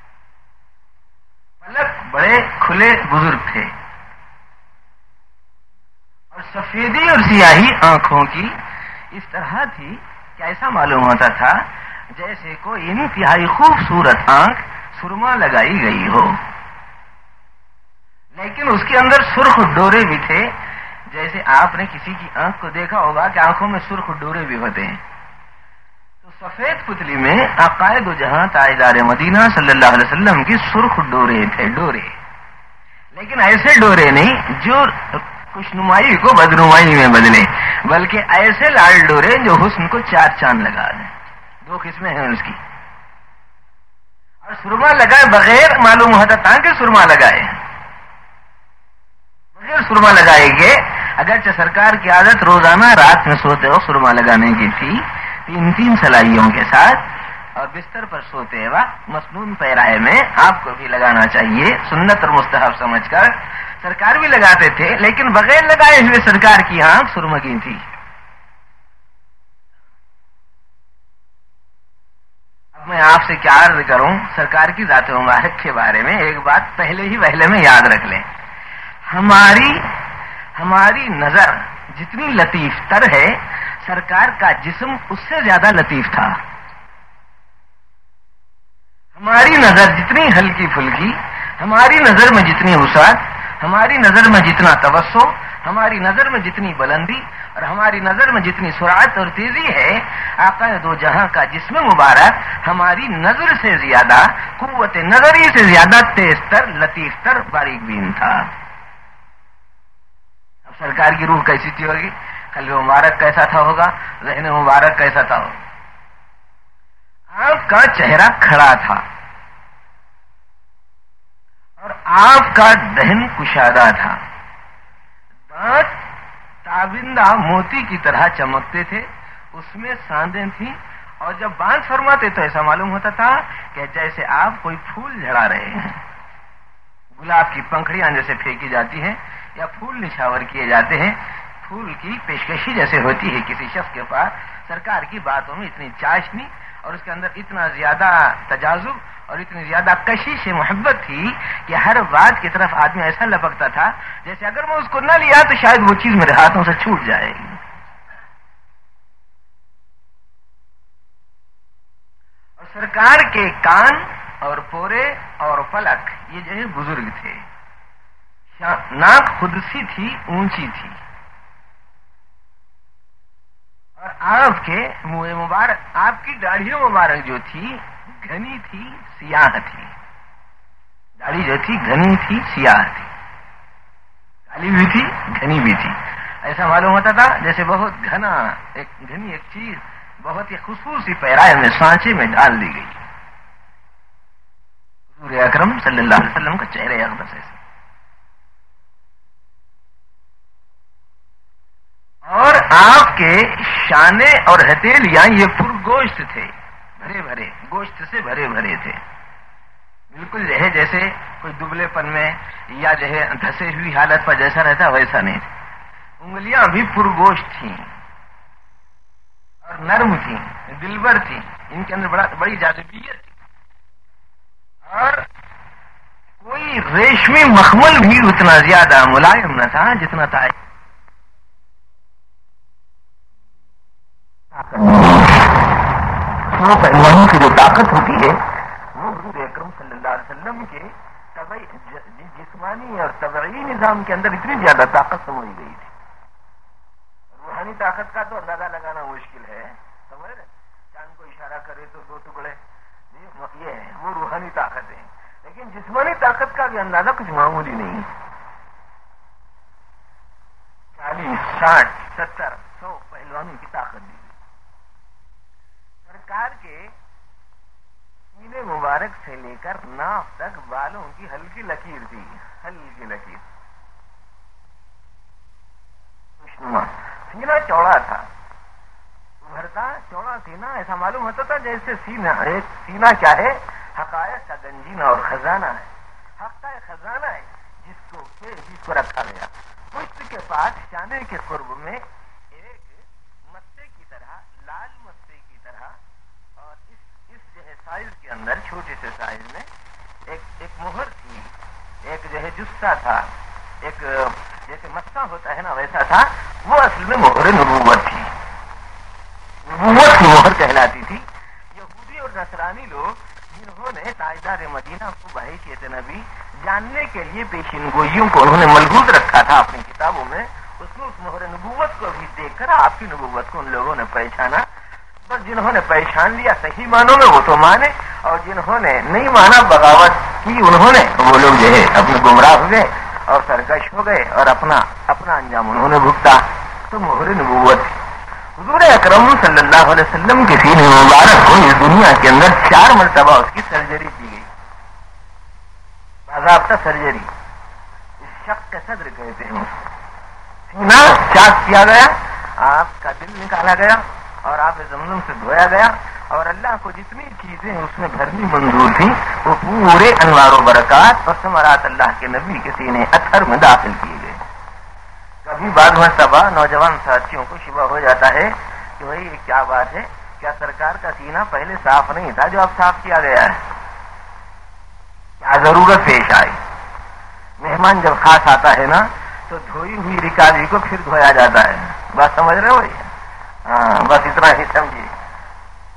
پلک بڑے کھلے بزرگ تھے، اور سفیدی اور سیاہی آنکھوں کی اس طرح تھی کہ ایسا معلوم ہوتا تھا جیسے کوئی انتہائی خوبصورت آنکھ سرما لگائی گئی ہو، لیکن اس کے اندر سرخ ڈورے بھی تھے، جیسے آپ نے کسی کی آنکھ کو دیکھا ہوگا کہ آنکھوں میں سرخ ڈورے بھی ہوتے ہیں۔ تو سفید پتلی میں عقائد و جہاں تاجدار مدینہ صلی اللہ علیہ وسلم کی سرخ ڈورے تھے، ڈورے، لیکن ایسے ڈورے نہیں جو خوشنمائی کو بدنمائی میں بدلے، بلکہ ایسے لال ڈورے جو حسن کو 4 چاند لگا دیں۔ 2 قسمیں ہیں اس کی۔ اور سرما لگائے بغیر معلوم ہوتا تھا کہ سرما لگائے، بغیر سرما لگائے گے، اگرچہ سرکار کی عادت روزانہ رات میں سوتے وقت سرما لگانے کی تھی، 3 سلائیوں کے ساتھ، اور بستر پر سوتے وقت مسنون پیرائے میں آپ کو بھی لگانا چاہیے، سنت اور مستحب سمجھ کر۔ سرکار بھی لگاتے تھے، لیکن بغیر لگائے ہوئے سرکار کی آنکھ سرمگی تھی۔ اب میں آپ سے کیا عرض کروں سرکار کی ذات مبارک کے بارے میں، ایک بات پہلے میں یاد رکھ لیں، ہماری نظر جتنی لطیف تر ہے، سرکار کا جسم اس سے زیادہ لطیف تھا۔ ہماری نظر جتنی ہلکی پھلکی، ہماری نظر میں جتنی وسعت، ہماری نظر میں جتنا توسع، ہماری نظر میں جتنی بلندی اور ہماری نظر میں جتنی سرعت اور تیزی ہے، آقا دو جہاں کا جسم مبارک ہماری نظر سے زیادہ، قوت نظری سے زیادہ تیز تر، لطیف تر، باریک بین تھا۔ اب سرکار کی روح کیسی تھی ہوگی، قلب مبارک کیسا تھا ہوگا، ذہن مبارک کیسا تھا ہوگا۔ آپ کا چہرہ کھڑا تھا اور آپ کا دہن کشادہ تھا، دانت تابندہ موتی کی طرح چمکتے تھے، اس میں ساندیں تھیں، اور جب بات فرماتے تو ایسا معلوم ہوتا تھا کہ جیسے آپ کوئی پھول جھڑا رہے ہیں، گلاب کی پنکھڑیاں جیسے پھینکی جاتی ہیں یا پھول نچھاور کیے جاتے ہیں، پھول کی پیشکشی جیسے ہوتی ہے کسی شخص کے پاس، سرکار کی باتوں میں اتنی چاشنی اور اس کے اندر اتنا زیادہ تجاذب اور اتنی زیادہ کشش محبت تھی کہ ہر بات کی طرف آدمی ایسا لپکتا تھا جیسے اگر میں اس کو نہ لیا تو شاید وہ چیز میرے ہاتھوں سے چھوٹ جائے گی۔ اور سرکار کے کان اور پورے اور پلک یہ جو ہے بزرگ تھے، ناک خود سی تھی، اونچی تھی، اور آپ کے منہ مبارک، آپ کی داڑھی مبارک جو تھی گھنی تھی، سیاہ تھی، داڑھی جو تھی گھنی تھی، سیاہ تھی، کالی بھی تھی، گھنی بھی تھی، ایسا معلوم ہوتا تھا جیسے بہت گھنی ایک چیز بہت ہی خصوصی پیرائے میں سانچے میں ڈال دی گئی۔ حضور اکرم صلی اللہ علیہ وسلم کا چہرہ اقدس ایسا، اور آپ کے شانے اور ہتھیلیاں یہ پرگوشت تھے، بھرے بھرے گوشت سے بھرے بھرے تھے، بالکل جو ہے جیسے کوئی دبلے پن میں یا جو ہے دھسے ہوئی حالت پر جیسا رہتا ویسا نہیں تھے۔ انگلیاں بھی پرگوشت تھیں اور نرم تھیں، دلبر تھیں، ان کے اندر بڑی جاذبیت تھی، اور کوئی ریشمی مخمل بھی اتنا زیادہ ملائم نہ تھا جتنا تھا وہ پہلوانوں کی جو طاقت ہوتی ہے وہ حضور اکرم صلی اللہ علیہ وسلم کے جسمانی اور طبعی نظام کے اندر اتنی زیادہ طاقت سمجھ گئی تھی۔ روحانی طاقت کا تو اندازہ لگانا مشکل ہے، سمجھ رہے، چاند کو اشارہ کرے تو دو ٹکڑے، یہ ہے وہ روحانی طاقت ہے، لیکن جسمانی طاقت کا بھی اندازہ کچھ معمولی نہیں۔ 40، 60، 70، 100 پہلوانوں کی طاقت دی سرکار کے سینے مبارک سے لے کر ناف تک بالوں کی ہلکی لکیر تھی، ہلکی لکیر، سینہ چوڑا تھا، ابھرتا چوڑا سینہ، ایسا معلوم ہوتا تھا جیسے سینہ کیا ہے، حقائق کا گنجینہ اور خزانہ ہے، حق کا خزانہ ہے جس کو رکھا گیا۔ پشت کے پاس شانے کے قرب میں ایک مسے کی طرح، لال مسے کی طرح، اور اس جو ہے سائز کے اندر چھوٹے سے سائز میں ایک مہر تھی، ایک جو ہے جسہ تھا، ایک جیسے مسا ہوتا ہے نا ویسا تھا، وہ اصل میں مہر نبوت تھی، نبوت کی مہر کہلاتی تھی۔ یہودی اور نصرانی لوگ جنہوں نے تاجدار مدینہ کو بحیثیت نبی جاننے کے لیے پیشین گوئیوں کو انہوں نے ملحوظ رکھا تھا اپنی کتابوں میں، اس میں اس مہر نبوت کو بھی دیکھ کر آپ کی نبوت کو ان لوگوں نے پہچانا۔ بس جنہوں نے پہچان لیا صحیح معنوں میں وہ تو مانے، اور جنہوں نے نہیں مانا، بغاوت کی انہوں نے، وہ لوگ جو ہے اپنے گمراہ ہوئے اور سرکش ہو گئے اور اپنا انجام انہوں نے بھگتا۔ تو مہر نبوت حضور اکرم صلی اللہ علیہ وسلم کے سینے مبارک کو اس دنیا کے اندر 4 مرتبہ اس کی سرجری کی گئی، باضابطہ سرجری، اس شق صدر کہتے ہیں، سینہ چاک کیا گیا، آپ کا دل نکالا گیا اور آپ زمزم سے دھویا گیا، اور اللہ کو جتنی چیزیں اس میں بھرنی منظور تھی وہ پورے انوار و برکات اور ثمرات اللہ کے نبی کے سینے اطہر میں داخل کیے گئے۔ کبھی بعض مرتبہ نوجوان ساتھیوں کو شبہ ہو جاتا ہے کہ بھائی یہ کیا بات ہے، کیا سرکار کا سینہ پہلے صاف نہیں تھا جو اب صاف کیا گیا ہے، کیا ضرورت پیش آئی؟ مہمان جب خاص آتا ہے نا تو دھوئی ہوئی رکاوی کو پھر دھویا جاتا ہے، بات سمجھ رہے ہو؟ ہاں، بس اتنا ہی سمجھیے،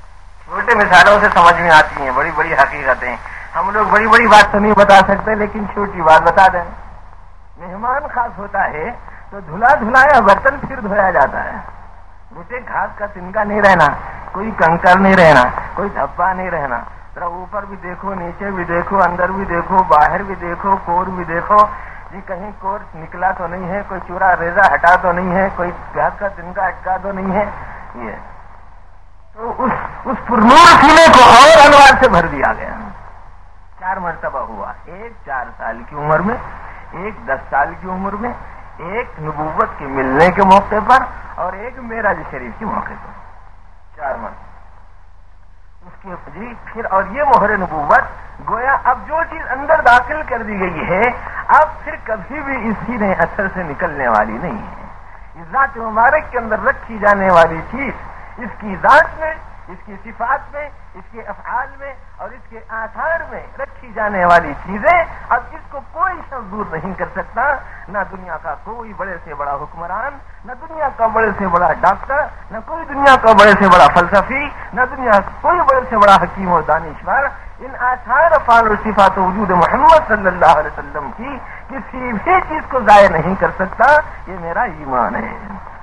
چھوٹے مثالوں سے سمجھ میں آتی ہیں بڑی بڑی حقیقتیں. ہم لوگ بڑی بڑی بات تو نہیں بتا سکتے لیکن چھوٹی بات بتا دیں. مہمان خاص ہوتا ہے تو دھلا دھلایا برتن پھر دھویا جاتا ہے. بیٹے گھاس کا تنکا نہیں رہنا, کوئی کنکر نہیں رہنا, کوئی دھبا نہیں رہنا. ذرا اوپر بھی دیکھو, نیچے بھی دیکھو, اندر بھی دیکھو, باہر بھی دیکھو, کور بھی دیکھو جی کہیں کور نکلا تو نہیں ہے, کوئی چورا ریزا ہٹا تو نہیں ہے, کوئی گھاس کا تنکا اٹکا تو نہیں ہے. یہ تو اس پرنور سینے کو اور انوار سے بھر دیا گیا. 4 مرتبہ ہوا, ایک 4 سال کی عمر میں, ایک 10 سال کی عمر میں, ایک نبوت کے ملنے کے موقع پر اور ایک معراج شریف کے موقع پر. 4 مرتبہ اس کے جی پھر. اور یہ مہر نبوت گویا اب جو چیز اندر داخل کر دی گئی ہے اب پھر کبھی بھی اس سینے اثر سے نکلنے والی نہیں ہے. اس ذات مبارک کے اندر رکھی جانے والی چیز اس کی ذات میں, اس کی صفات میں, اس کے افعال میں اور اس کے آثار میں رکھی جانے والی چیزیں اب اس کو کوئی شخص دور نہیں کر سکتا. نہ دنیا کا کوئی بڑے سے بڑا حکمران, نہ دنیا کا بڑے سے بڑا ڈاکٹر, نہ کوئی دنیا کا بڑے سے بڑا فلسفی, نہ دنیا کا کوئی بڑے سے بڑا حکیم و دانشور ان آثار افعال اور صفات وجود محمد صلی اللہ علیہ وسلم کی کسی بھی چیز کو ضائع نہیں کر سکتا. یہ میرا ایمان ہے.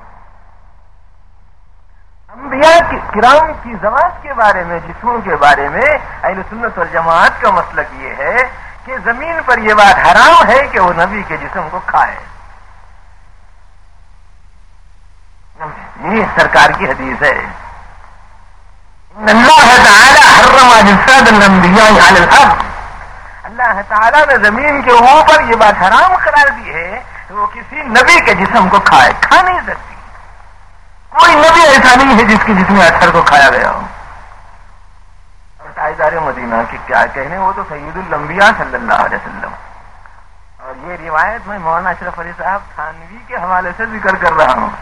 انبیاء کرام کی ذوات کے بارے میں, جسموں کے بارے میں اہل سنت والجماعت کا مسلک یہ ہے کہ زمین پر یہ بات حرام ہے کہ وہ نبی کے جسم کو کھائے. یہ سرکار کی حدیث ہے. اللہ تعالی حرم اجساد الانبیاء علی الارض. اللہ تعالی نے زمین کے اوپر یہ بات حرام قرار دی ہے کہ وہ کسی نبی کے جسم کو کھائے. کھا نہیں سکتی. کوئی نبی ایسا نہیں ہے جس کے جسم اثر کو کھایا گیا ہو. اور تاجدار مدینہ کے کیا کہنے, وہ تو سید الانبیاء صلی اللہ علیہ وسلم. اور یہ روایت میں مولانا اشرف علی صاحب تھانوی کے حوالے سے ذکر کر رہا ہوں.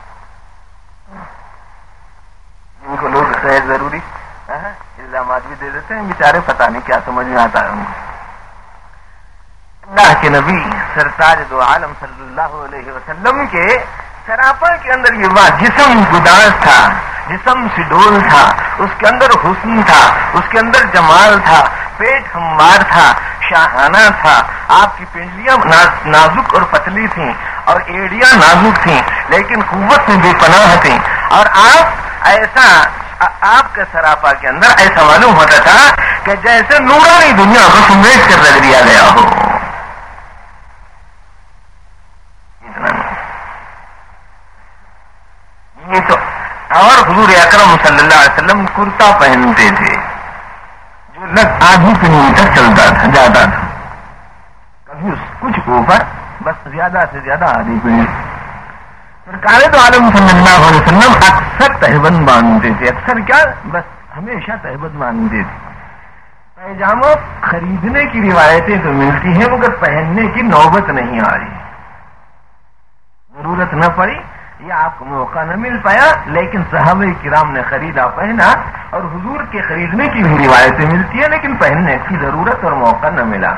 ان کو لوگ غیر ضروری الزامات بھی دے دیتے ہیں, بیچارے پتہ نہیں کیا سمجھ میں آتا ہے ان کو. اللہ کے نبی سرتاج دو عالم صلی اللہ علیہ وسلم کے سراپا کے اندر یہ بات, جسم گداز تھا, جسم سڈول تھا, اس کے اندر حسن تھا, اس کے اندر جمال تھا, پیٹ ہموار تھا, شاہانہ تھا. آپ کی پنڈلیاں نازک اور پتلی تھیں اور ایڑیاں نازک تھیں لیکن قوت میں بے پناہ تھیں. اور آپ ایسا, آپ کے سراپا کے اندر ایسا معلوم ہوتا تھا کہ جیسے نورانی دنیا کو سمیٹ کر رکھ دیا گیا ہو. یہ تو اور حضور اکرم صلی اللہ علیہ وسلم کرتا پہنتے تھے جو لگ آدھی پنی تک چلتا تھا, جاتا تھا. کبھی کچھ اوپر, بس زیادہ سے زیادہ آدھی پنی. سرکار تو عالم صلی اللہ علیہ وسلم اکثر تہبند باندھتے تھے. اکثر کیا, بس ہمیشہ تہبند باندھتے تھے. پیجامہ خریدنے کی روایتیں تو ملتی ہیں مگر پہننے کی نوبت نہیں آ رہی. ضرورت نہ پڑی یا آپ کو موقع نہ مل پایا, لیکن صحابہ کرام نے خریدا, پہنا. اور حضور کے خریدنے کی بھی روایتیں ملتی ہیں لیکن پہننے کی ضرورت اور موقع نہ ملا.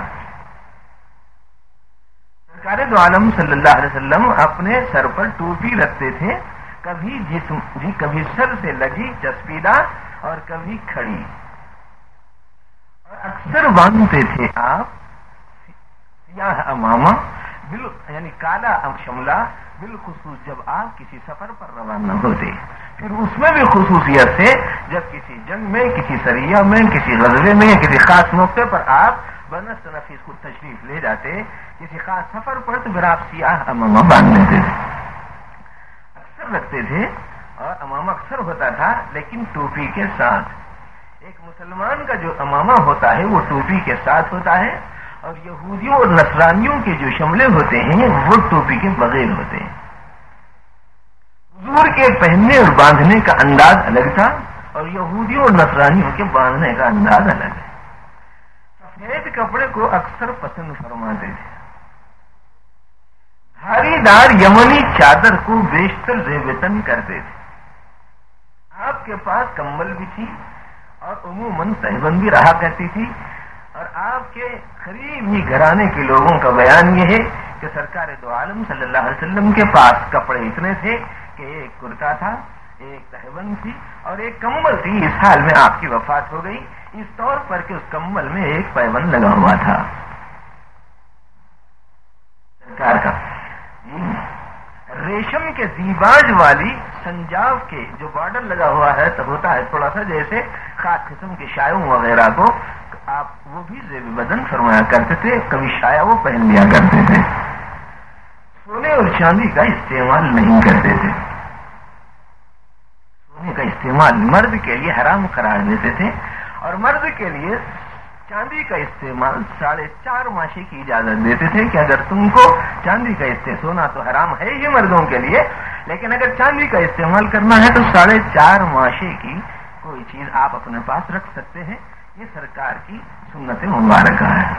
سرکار دو عالم صلی اللہ علیہ وسلم اپنے سر پر ٹوپی رکھتے تھے, کبھی جسم جی کبھی سر سے لگی چسپیدہ اور کبھی کھڑی. اور اکثر باندھتے تھے آپ سیاہ امامہ, یعنی کالا شملہ, بالخصوص جب آپ کسی سفر پر روانہ ہوتے. پھر اس میں بھی خصوصیت سے جب کسی جنگ میں, کسی سریہ میں, کسی غزوے میں یا کسی خاص موقع پر آپ بنفس نفیس کو تشریف لے جاتے, کسی خاص سفر پر, تو پھر آپ سیاہ امامہ باندھ لیتے تھے. اکثر رکھتے تھے اور امامہ اکثر ہوتا تھا لیکن ٹوپی کے ساتھ. ایک مسلمان کا جو امامہ ہوتا ہے وہ ٹوپی کے ساتھ ہوتا ہے, اور یہودیوں اور نصرانیوں کے جو شملے ہوتے ہیں وہ ٹوپی کے بغیر ہوتے ہیں. حضور کے پہننے اور باندھنے کا انداز الگ تھا اور یہودیوں اور نصرانیوں کے باندھنے کا انداز الگ ہے. سفید کپڑے کو اکثر پسند فرماتے تھے. دھاری دار یمنی چادر کو بیشتر زیبتن کرتے تھے. آپ کے پاس کمبل بھی تھی اور عموماً تہبند بھی رہا کرتی تھی. اور آپ کے قریبی گھرانے کے لوگوں کا بیان یہ ہے کہ سرکار دو عالم صلی اللہ علیہ وسلم کے پاس کپڑے اتنے تھے کہ ایک کرتا تھا, ایک تہبند تھی اور ایک کمبل تھی. اس حال میں آپ کی وفات ہو گئی اس طور پر کہ اس کمبل میں ایک پیبند لگا ہوا تھا سرکار کا. ریشم کے دیباج والی سنجاو کے جو بارڈر لگا ہوا ہے تو ہوتا ہے تھوڑا سا جیسے خاص قسم کے شایوں وغیرہ کو آپ وہ بھی زیب بدن فرمایا کرتے تھے. کبھی شایا وہ پہن لیا کرتے تھے. سونے اور چاندی کا استعمال نہیں کرتے تھے. سونے کا استعمال مرد کے لیے حرام قرار دیتے تھے اور مرد کے لیے چاندی کا استعمال 4.5 ماشے کی اجازت دیتے تھے کہ اگر تم کو چاندی کا سونا تو حرام ہے ہی مردوں کے لیے، لیکن اگر چاندی کا استعمال کرنا ہے تو 4.5 ماشے کی کوئی چیز آپ اپنے پاس رکھ سکتے ہیں. یہ سرکار کی سنت مبارکہ ہے.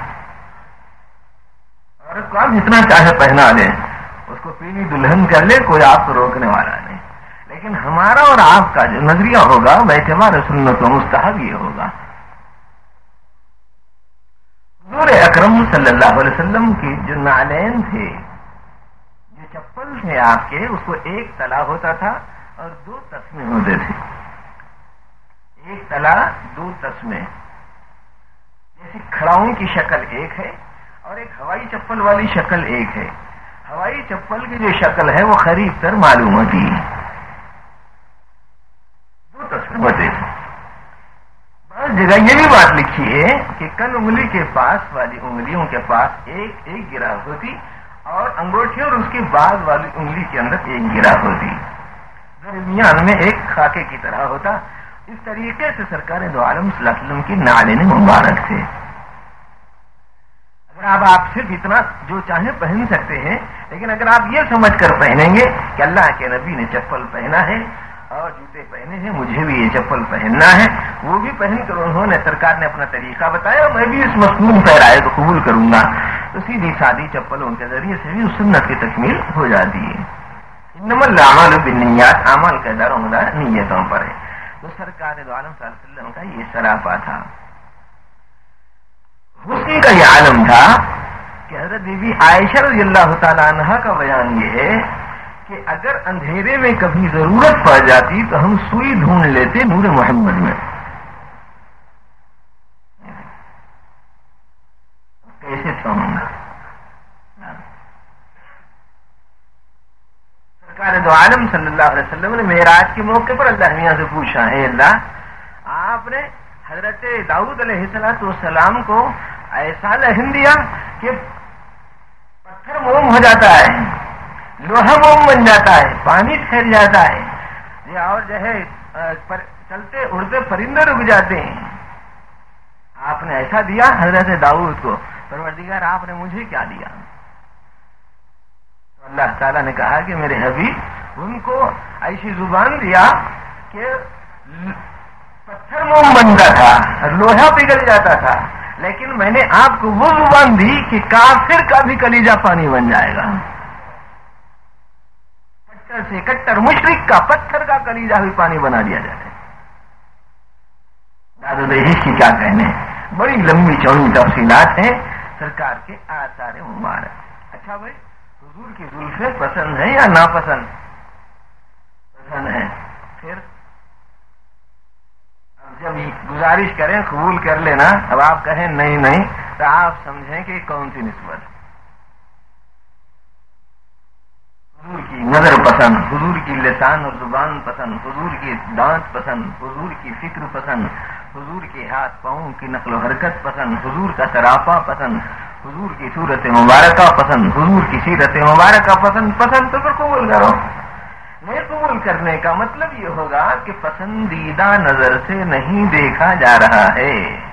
اور کو آپ جتنا چاہے پہنا لیں، اس کو پیلی دلہن کر لے، کوئی آپ کو روکنے والا نہیں. لیکن ہمارا اور آپ کا جو نظریہ ہوگا باعتبار سنت و مستحب یہ ہوگا. حضور اکرم صلی اللہ علیہ وسلم کی جو نعلین تھے، جو چپل تھے آپ کے، اس کو ایک تلا ہوتا تھا اور 2 تسمے ہوتے تھے. ایک تلا 2 تسمے. جیسے کھڑاؤں کی شکل ایک ہے اور ایک ہوائی چپل والی شکل ایک ہے. ہوائی چپل کی جو شکل ہے وہ قریب تر معلوم ہوتی ہے. 2 تسمے ہوتے تھے. بعض جگہ یہ بھی بات لکھی ہے کہ کن انگلی کے پاس والی انگلیوں کے پاس ایک گرا ہوتی اور انگوٹھی اور اس کی بعد والی انگلی کے اندر ایک گرا ہوتی. درمیان میں ایک خاکے کی طرح ہوتا. اس طریقے سے سرکار دو عالم صلی اللہ علیہ وسلم کی نعلین مبارک تھے. اگر آپ صرف اتنا جو چاہیں پہن سکتے ہیں، لیکن اگر آپ یہ سمجھ کر پہنیں گے کہ اللہ کے نبی نے چپل پہنا ہے اور جوتے پہنے ہیں، مجھے بھی یہ چپل پہننا ہے، وہ بھی پہن کر انہوں نے سرکار نے اپنا طریقہ بتایا، میں بھی اس مصنون پیرائے کو قبول کروں گا، تو سیدھی سادی چپلوں کے ذریعے سے بھی اس سنت کی تکمیل ہو جاتی ہے. انما الاعمال بالنیات، اعمال کا دار و مدار نیتوں پر ہے. تو سرکار دو عالم صلی اللہ علیہ وسلم کا یہ سراپا تھا. حسن کا یہ عالم تھا کہ حضرت بی بی عائشہ رضی اللہ تعالی عنہا کا بیان یہ ہے کہ اگر اندھیرے میں کبھی ضرورت پڑ جاتی تو ہم سوئی ڈھونڈ لیتے نور محمد میں. کیسے سوؤں گا؟ سرکار دو عالم صلی اللہ علیہ وسلم نے معراج کے موقع پر اللہ میاں سے پوچھا، اے اللہ، آپ نے حضرت داؤد علیہ السلام کو ایسا لہن دیا کہ پتھر موم ہو جاتا ہے، لوہا موم بن جاتا ہے، پانی ٹھہر جاتا ہے، اور جو ہے چلتے اڑتے پرندے رک جاتے ہیں. آپ نے ایسا دیا حضرت داؤد کو. پروردگار آپ نے مجھے کیا دیا؟ تو اللہ تعالیٰ نے کہا کہ میرے حبیب، ان کو ایسی زبان دیا کہ پتھر موم بنتا تھا، لوہا پگھل جاتا تھا، لیکن میں نے آپ کو وہ زبان دی کہ کافر کا بھی کلیجہ پانی بن جائے گا. کٹر سے کٹر مشرک کا پتھر کا کلیجہ بھی پانی بنا دیا جائے. دادا دہیش کی کیا کہنے، بڑی لمبی چوڑی تفصیلات ہیں سرکار کے آثار مبارک. اچھا بھائی، حضور کی زلفیں پسند ہیں یا ناپسند؟ پسند ہے. پھر جب گزارش کریں قبول کر لینا، اب آپ کہیں نہیں تو آپ سمجھیں کہ کون سی نسبت. حضور کی نظر پسند، حضور کی لسان اور زبان پسند، حضور کی دانت پسند، حضور کی فکر پسند، حضور کے ہاتھ پاؤں کی نقل و حرکت پسند، حضور کا سراپا پسند، حضور کی صورت مبارکہ پسند، حضور کی سیرت مبارکہ پسند تو پھر قبول کرو. نہیں قبول کرنے کا مطلب یہ ہوگا کہ پسندیدہ نظر سے نہیں دیکھا جا رہا ہے،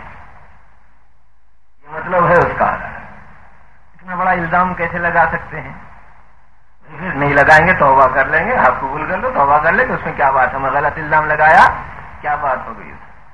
یہ مطلب ہے اس کا. اتنا بڑا الزام کیسے لگا سکتے ہیں؟ نہیں لگائیں گے، توبہ کر لیں گے. آپ قبول کر لو، توبہ کر لیں گے، اس میں کیا بات ہے؟ میں غلط الزام لگایا، کیا بات ہو گئی؟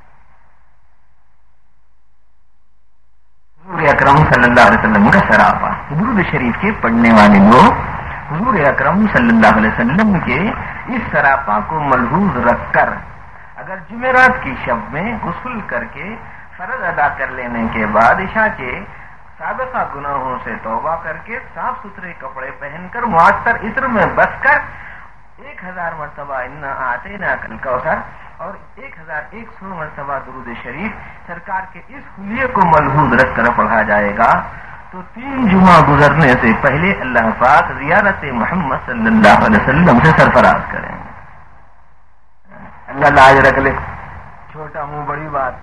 حضور اکرم صلی اللہ علیہ وسلم کا سراپا. درود شریف کے پڑھنے والے لوگ حضور اکرم صلی اللہ علیہ وسلم کے اس سراپا کو ملحوظ رکھ کر اگر جمعرات کی شب میں غسل کر کے فرض ادا کر لینے کے بعد عشاء کے سابقہ گناہوں سے توبہ کر کے صاف ستھرے کپڑے پہن کر معطر عطر میں بس کر 1000 مرتبہ انا اعطیناک الکوثر اور 1100 مرتبہ درود شریف سرکار کے اس خلیے کو ملحوظ رکھ کر پڑھا جائے گا تو 3 جمعہ گزرنے سے پہلے اللہ پاک زیارت محمد صلی اللہ علیہ وسلم سے سرفراز کریں گے. اللہ لاج رکھ لے، چھوٹا منہ بڑی بات.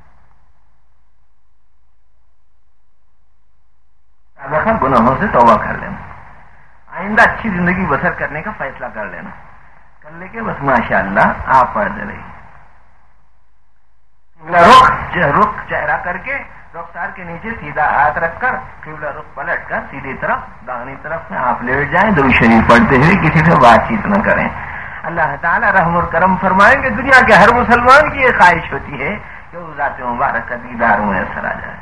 گناہوں سے توبہ کر لینا، آئندہ اچھی زندگی بسر کرنے کا فیصلہ کر لینا، کر لے کے بس ماشاءاللہ آپ پڑھ دے رہی. رخ چہرہ کر کے رخسار کے نیچے سیدھا ہاتھ رکھ کر قبلہ رخ پلٹ کر سیدھی طرف داہنی طرف میں آپ لیٹ جائیں، درود شریف پڑھتے ہوئے کسی سے بات چیت نہ کریں. اللہ تعالیٰ رحم اور کرم فرمائیں گے. دنیا کے ہر مسلمان کی یہ خواہش ہوتی ہے کہ وہ ذات مبارک کا دیدار میسر آ جائے.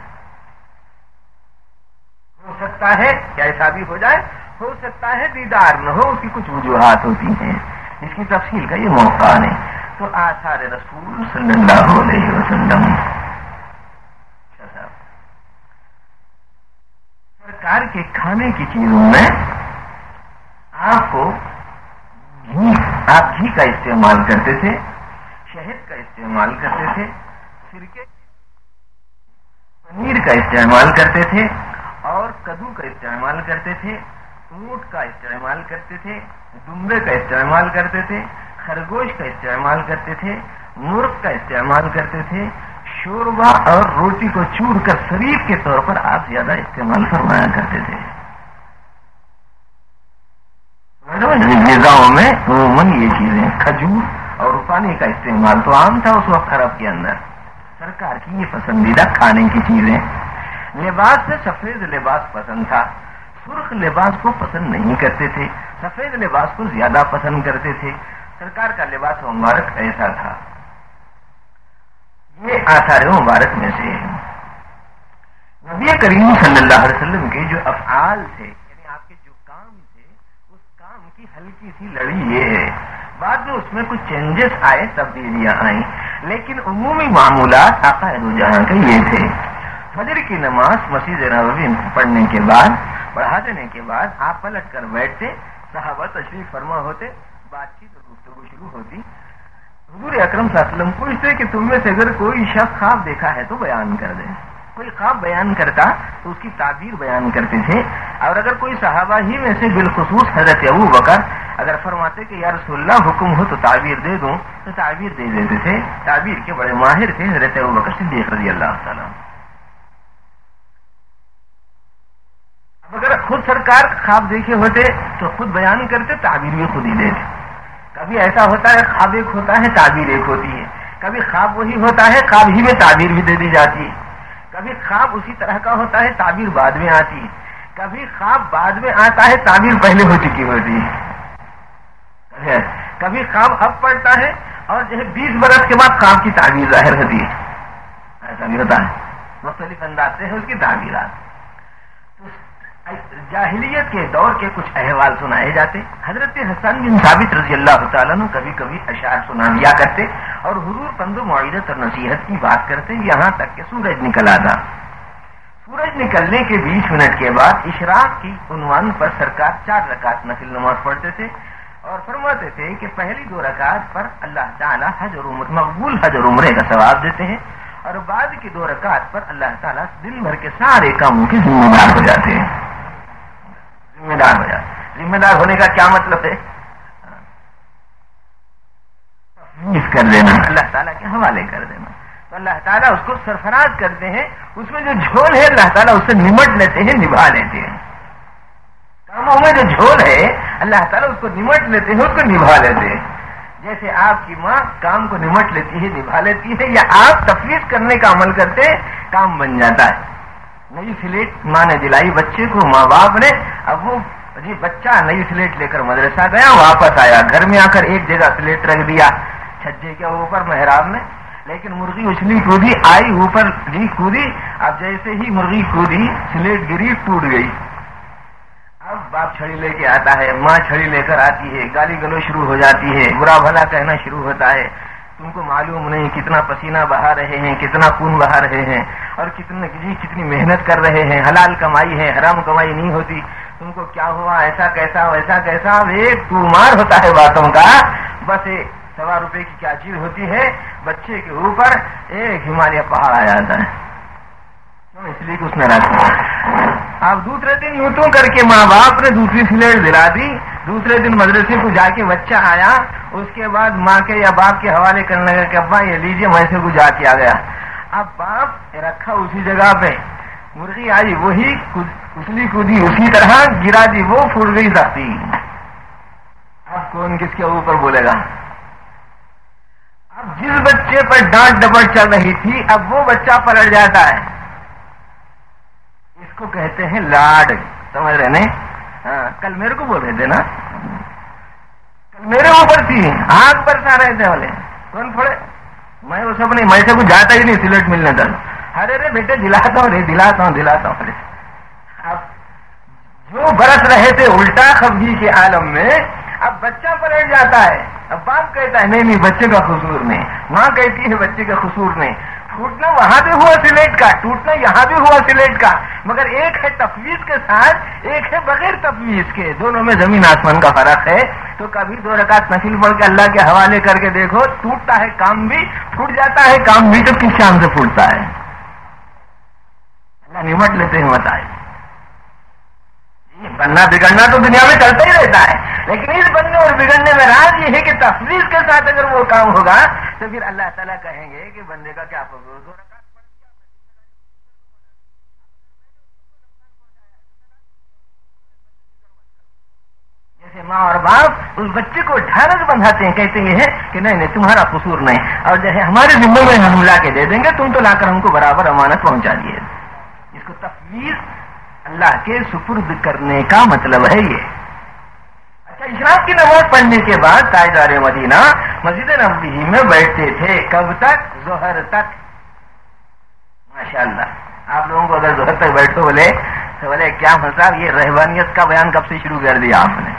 ہو سکتا ہے کہ ایسا بھی ہو جائے، ہو سکتا ہے دیدار نہ ہو، اس کی کچھ وجوہات ہوتی ہیں، اس کی تفصیل کا یہ موقع نہیں. تو آثار رسول صلی اللہ علیہ وسلم سرکار کے کھانے کی چیزوں میں آپ کو گھی کا استعمال کرتے تھے، شہد کا استعمال کرتے تھے، سرکے پنیر کا استعمال کرتے تھے اور کدو کا استعمال کرتے تھے، اونٹ کا استعمال کرتے تھے، دمبے کا استعمال کرتے تھے، خرگوش کا استعمال کرتے تھے، مرغ کا استعمال کرتے تھے. شوربا اور روٹی کو چور کر شریف کے طور پر آپ زیادہ استعمال فرمایا کرتے تھے. غذاؤں میں عموماً یہ چیزیں کھجور اور پانی کا استعمال تو عام تھا اس وقت عرب کے اندر. سرکار کی یہ پسندیدہ کھانے کی چیزیں. لباس سے سفید لباس پسند تھا، سرخ لباس کو پسند نہیں کرتے تھے، سفید لباس کو زیادہ پسند کرتے تھے. سرکار کا لباس مبارک ایسا تھا. یہ آثار مبارک میں سے نبی کریم صلی اللہ علیہ وسلم کے جو افعال تھے، یعنی آپ کے جو کام تھے، اس کام کی ہلکی سی لڑی یہ ہے. بعد میں اس میں کچھ چینجز آئے، تبدیلیاں آئیں، لیکن عمومی معمولات آقا دو جہاں کے یہ تھے. فجر کی نماز مسجد نبوی پڑھنے کے بعد، پڑھا دینے کے بعد آپ پلٹ کر بیٹھتے، صحابہ تشریف فرما ہوتے، بات چیت اور گفتگو شروع ہوتی. حضور اکرم صلی اللہ علیہ وسلم پوچھتے کہ تم میں سے اگر کوئی شخص خواب دیکھا ہے تو بیان کر دے. کوئی خواب بیان کرتا تو اس کی تعبیر بیان کرتے تھے. اور اگر کوئی صحابہ ہی میں سے بالخصوص حضرت ابو بکر اگر فرماتے کہ یا رسول اللہ حکم ہو تو تعبیر دے دوں تو تعبیر دے دیتے تھے. تعبیر کے بڑے ماہر تھے حضرت ابو بکر صدیق رضی اللہ تعالیٰ. اب اگر خود سرکار خواب دیکھے ہوتے تو خود بیان کرتے، تعبیر بھی خود ہی دیتے. کبھی ایسا ہوتا ہے خواب ایک ہوتا ہے، تعبیر ایک ہوتی ہے. کبھی خواب وہی ہوتا ہے، خواب ہی میں تعبیر بھی دے دی جاتی ہے. کبھی خواب اسی طرح کا ہوتا ہے، تعبیر بعد میں آتی ہے. کبھی خواب بعد میں آتا ہے، تعبیر پہلے ہو چکی ہوتی ہے. کبھی خواب اب پڑتا ہے اور جو ہے 20 برس کے بعد خواب کی تعبیر ظاہر ہوتی ہے. ایسا بھی ہوتا ہے، مختلف انداز سے ہے اس کی تعبیرات. جاہلیت کے دور کے کچھ احوال سنائے جاتے. حضرت حسن بن ثابت رضی اللہ تعالیٰ نے کبھی کبھی اشعار سنا دیا کرتے اور حضور پند و موعظت اور نصیحت کی بات کرتے یہاں تک کہ سورج نکل آتا. سورج نکلنے کے 20 منٹ کے بعد اشراق کی عنوان پر سرکار 4 رکعت نفل نماز پڑھتے تھے اور فرماتے تھے کہ پہلی 2 رکعت پر اللہ تعالیٰ حج اور عمرہ مقبول حج اور عمرے کا ثواب دیتے ہیں اور بعد کی 2 رکعت پر اللہ تعالیٰ دن بھر کے سارے کاموں کے ذمہ دار ہو جاتے ہیں. ذمہ دار ہو جاتے. ذمہ دار ہونے کا کیا مطلب ہے؟ تفویض کر دینا، اللہ تعالیٰ کے حوالے کر دینا. تو اللہ تعالیٰ اس کو سرفراز کرتے ہیں. اس میں جو جھول ہے اللہ تعالیٰ اس سے نمٹ لیتے ہیں، نبھا لیتے ہیں. کاموں میں جو جھول ہے اللہ تعالیٰ اس کو نمٹ لیتے ہیں، اس کو نبھا لیتے ہیں. جیسے آپ کی ماں کام کو نمٹ لیتی ہے، نبھا لیتی ہے، یا آپ تفویض کرنے کا عمل کرتے کام بن جاتا ہے. نئی سلیٹ ماں نے دلائی بچے کو، ماں باپ نے. اب وہ بچہ نئی سلیٹ لے کر مدرسہ گیا، واپس آیا، گھر میں آ کر ایک جگہ سلیٹ رکھ دیا چھجے کے اوپر محراب میں. لیکن مرغی اچھلی کودی، آئی اوپر کودی. اب جیسے ہی مرغی کودی سلیٹ گری، ٹوٹ گئی. اب باپ چھڑی لے کے آتا ہے، ماں چھڑی لے کر آتی ہے، گالی گلو شروع ہو جاتی ہے، برا بھلا کہنا شروع ہوتا ہے. تم کو معلوم نہیں کتنا پسینہ بہا رہے ہیں، کتنا خون بہا رہے ہیں اور کتنی محنت کر رہے ہیں. حلال کمائی ہے، حرام کمائی نہیں ہوتی. تم کو کیا ہوا، ایسا کیسا ویسا کیسا، ایک طومار ہوتا ہے باتوں کا. بس 1.25 روپے کی کیا چیز ہوتی ہے، بچے کے اوپر ایک ہمالیہ پہاڑ آ جاتا ہے، اس لیے کہ اس نے رکھا. اب دوسرے دن یوں تو کر کے ماں باپ نے دوسری سلیٹ دلا دی. دوسرے دن مدرسے کو جا کے بچہ آیا، اس کے بعد ماں کے یا باپ کے حوالے کرنے لگا کہ ابا یہ لیجیے، میسے کو جا کے آ گیا. اب باپ رکھا اسی جگہ پہ، مرغی آئی وہی کچلی کودی اسی طرح گرا دی، وہ پھوٹ گئی سختی. اب کون کس کے اوپر بولے گا؟ اب جس بچے پر ڈانٹ ڈپٹ چل رہی تھی اب وہ بچہ پلٹ جاتا ہے. اس کو کہتے ہیں لاڈ. سمجھ رہے نہیں؟ ہاں، کل میرے کو بول رہے تھے نا، کل میرے اوپر تھی، آگ برسا رہے تھے والے. کون پھوڑے؟ میں وہ سب نہیں، میں سے کچھ جاتا ہی نہیں سلیٹ ملنے تک. ارے بیٹے دلاتا ہوں، دلاتا ہوں. اب جو برس رہے تھے الٹا خفگی کے عالم میں، اب بچہ پلٹ جاتا ہے. اب باپ کہتا ہے نہیں بچے کا قصور نہیں، ماں کہتی ہے بچے کا قصور نہیں. ٹوٹنا وہاں بھی ہوا سلیٹ کا، ٹوٹنا یہاں بھی ہوا سلیٹ کا، مگر ایک ہے تفویض کے ساتھ، ایک ہے بغیر تفویض کے. دونوں میں زمین آسمان کا فرق ہے. تو کبھی 2 رکعت نفل پڑھ کے اللہ کے حوالے کر کے دیکھو، ٹوٹتا ہے کام بھی، ٹوٹ جاتا ہے کام بھی، تو کس شان سے پھوٹتا ہے؟ اللہ نمٹ لیتے ہیں بتائے. بننا بگڑنا تو دنیا میں چلتا ہی رہتا ہے، لیکن اس بننے اور بگڑنے میں راز یہ ہے کہ تفویض کے ساتھ اگر وہ کام ہوگا تو پھر اللہ تعالیٰ کہیں گے کہ بندے کا کیا قصور. جیسے ماں اور باپ اس بچے کو ڈھارس بندھاتے ہیں، کہتے ہیں کہ نہیں تمہارا قصور نہیں، اور جیسے ہمارے ذمے میں ہم لا کے دے دیں گے، تم تو لا کر ہم کو برابر امانت پہنچا دیے. اس کو تفویض اللہ کے سپرد کرنے کا مطلب ہے یہ. اچھا، عشاء کی نماز پڑھنے کے بعد تاجدار مدینہ مسجد نبوی میں بیٹھتے تھے. کب تک؟ ظہر تک. ماشاءاللہ، آپ لوگوں کو اگر ظہر تک بیٹھو بولے تو بولے کیا مطلب، یہ رہبانیت کا بیان کب سے شروع کر دیا آپ نے؟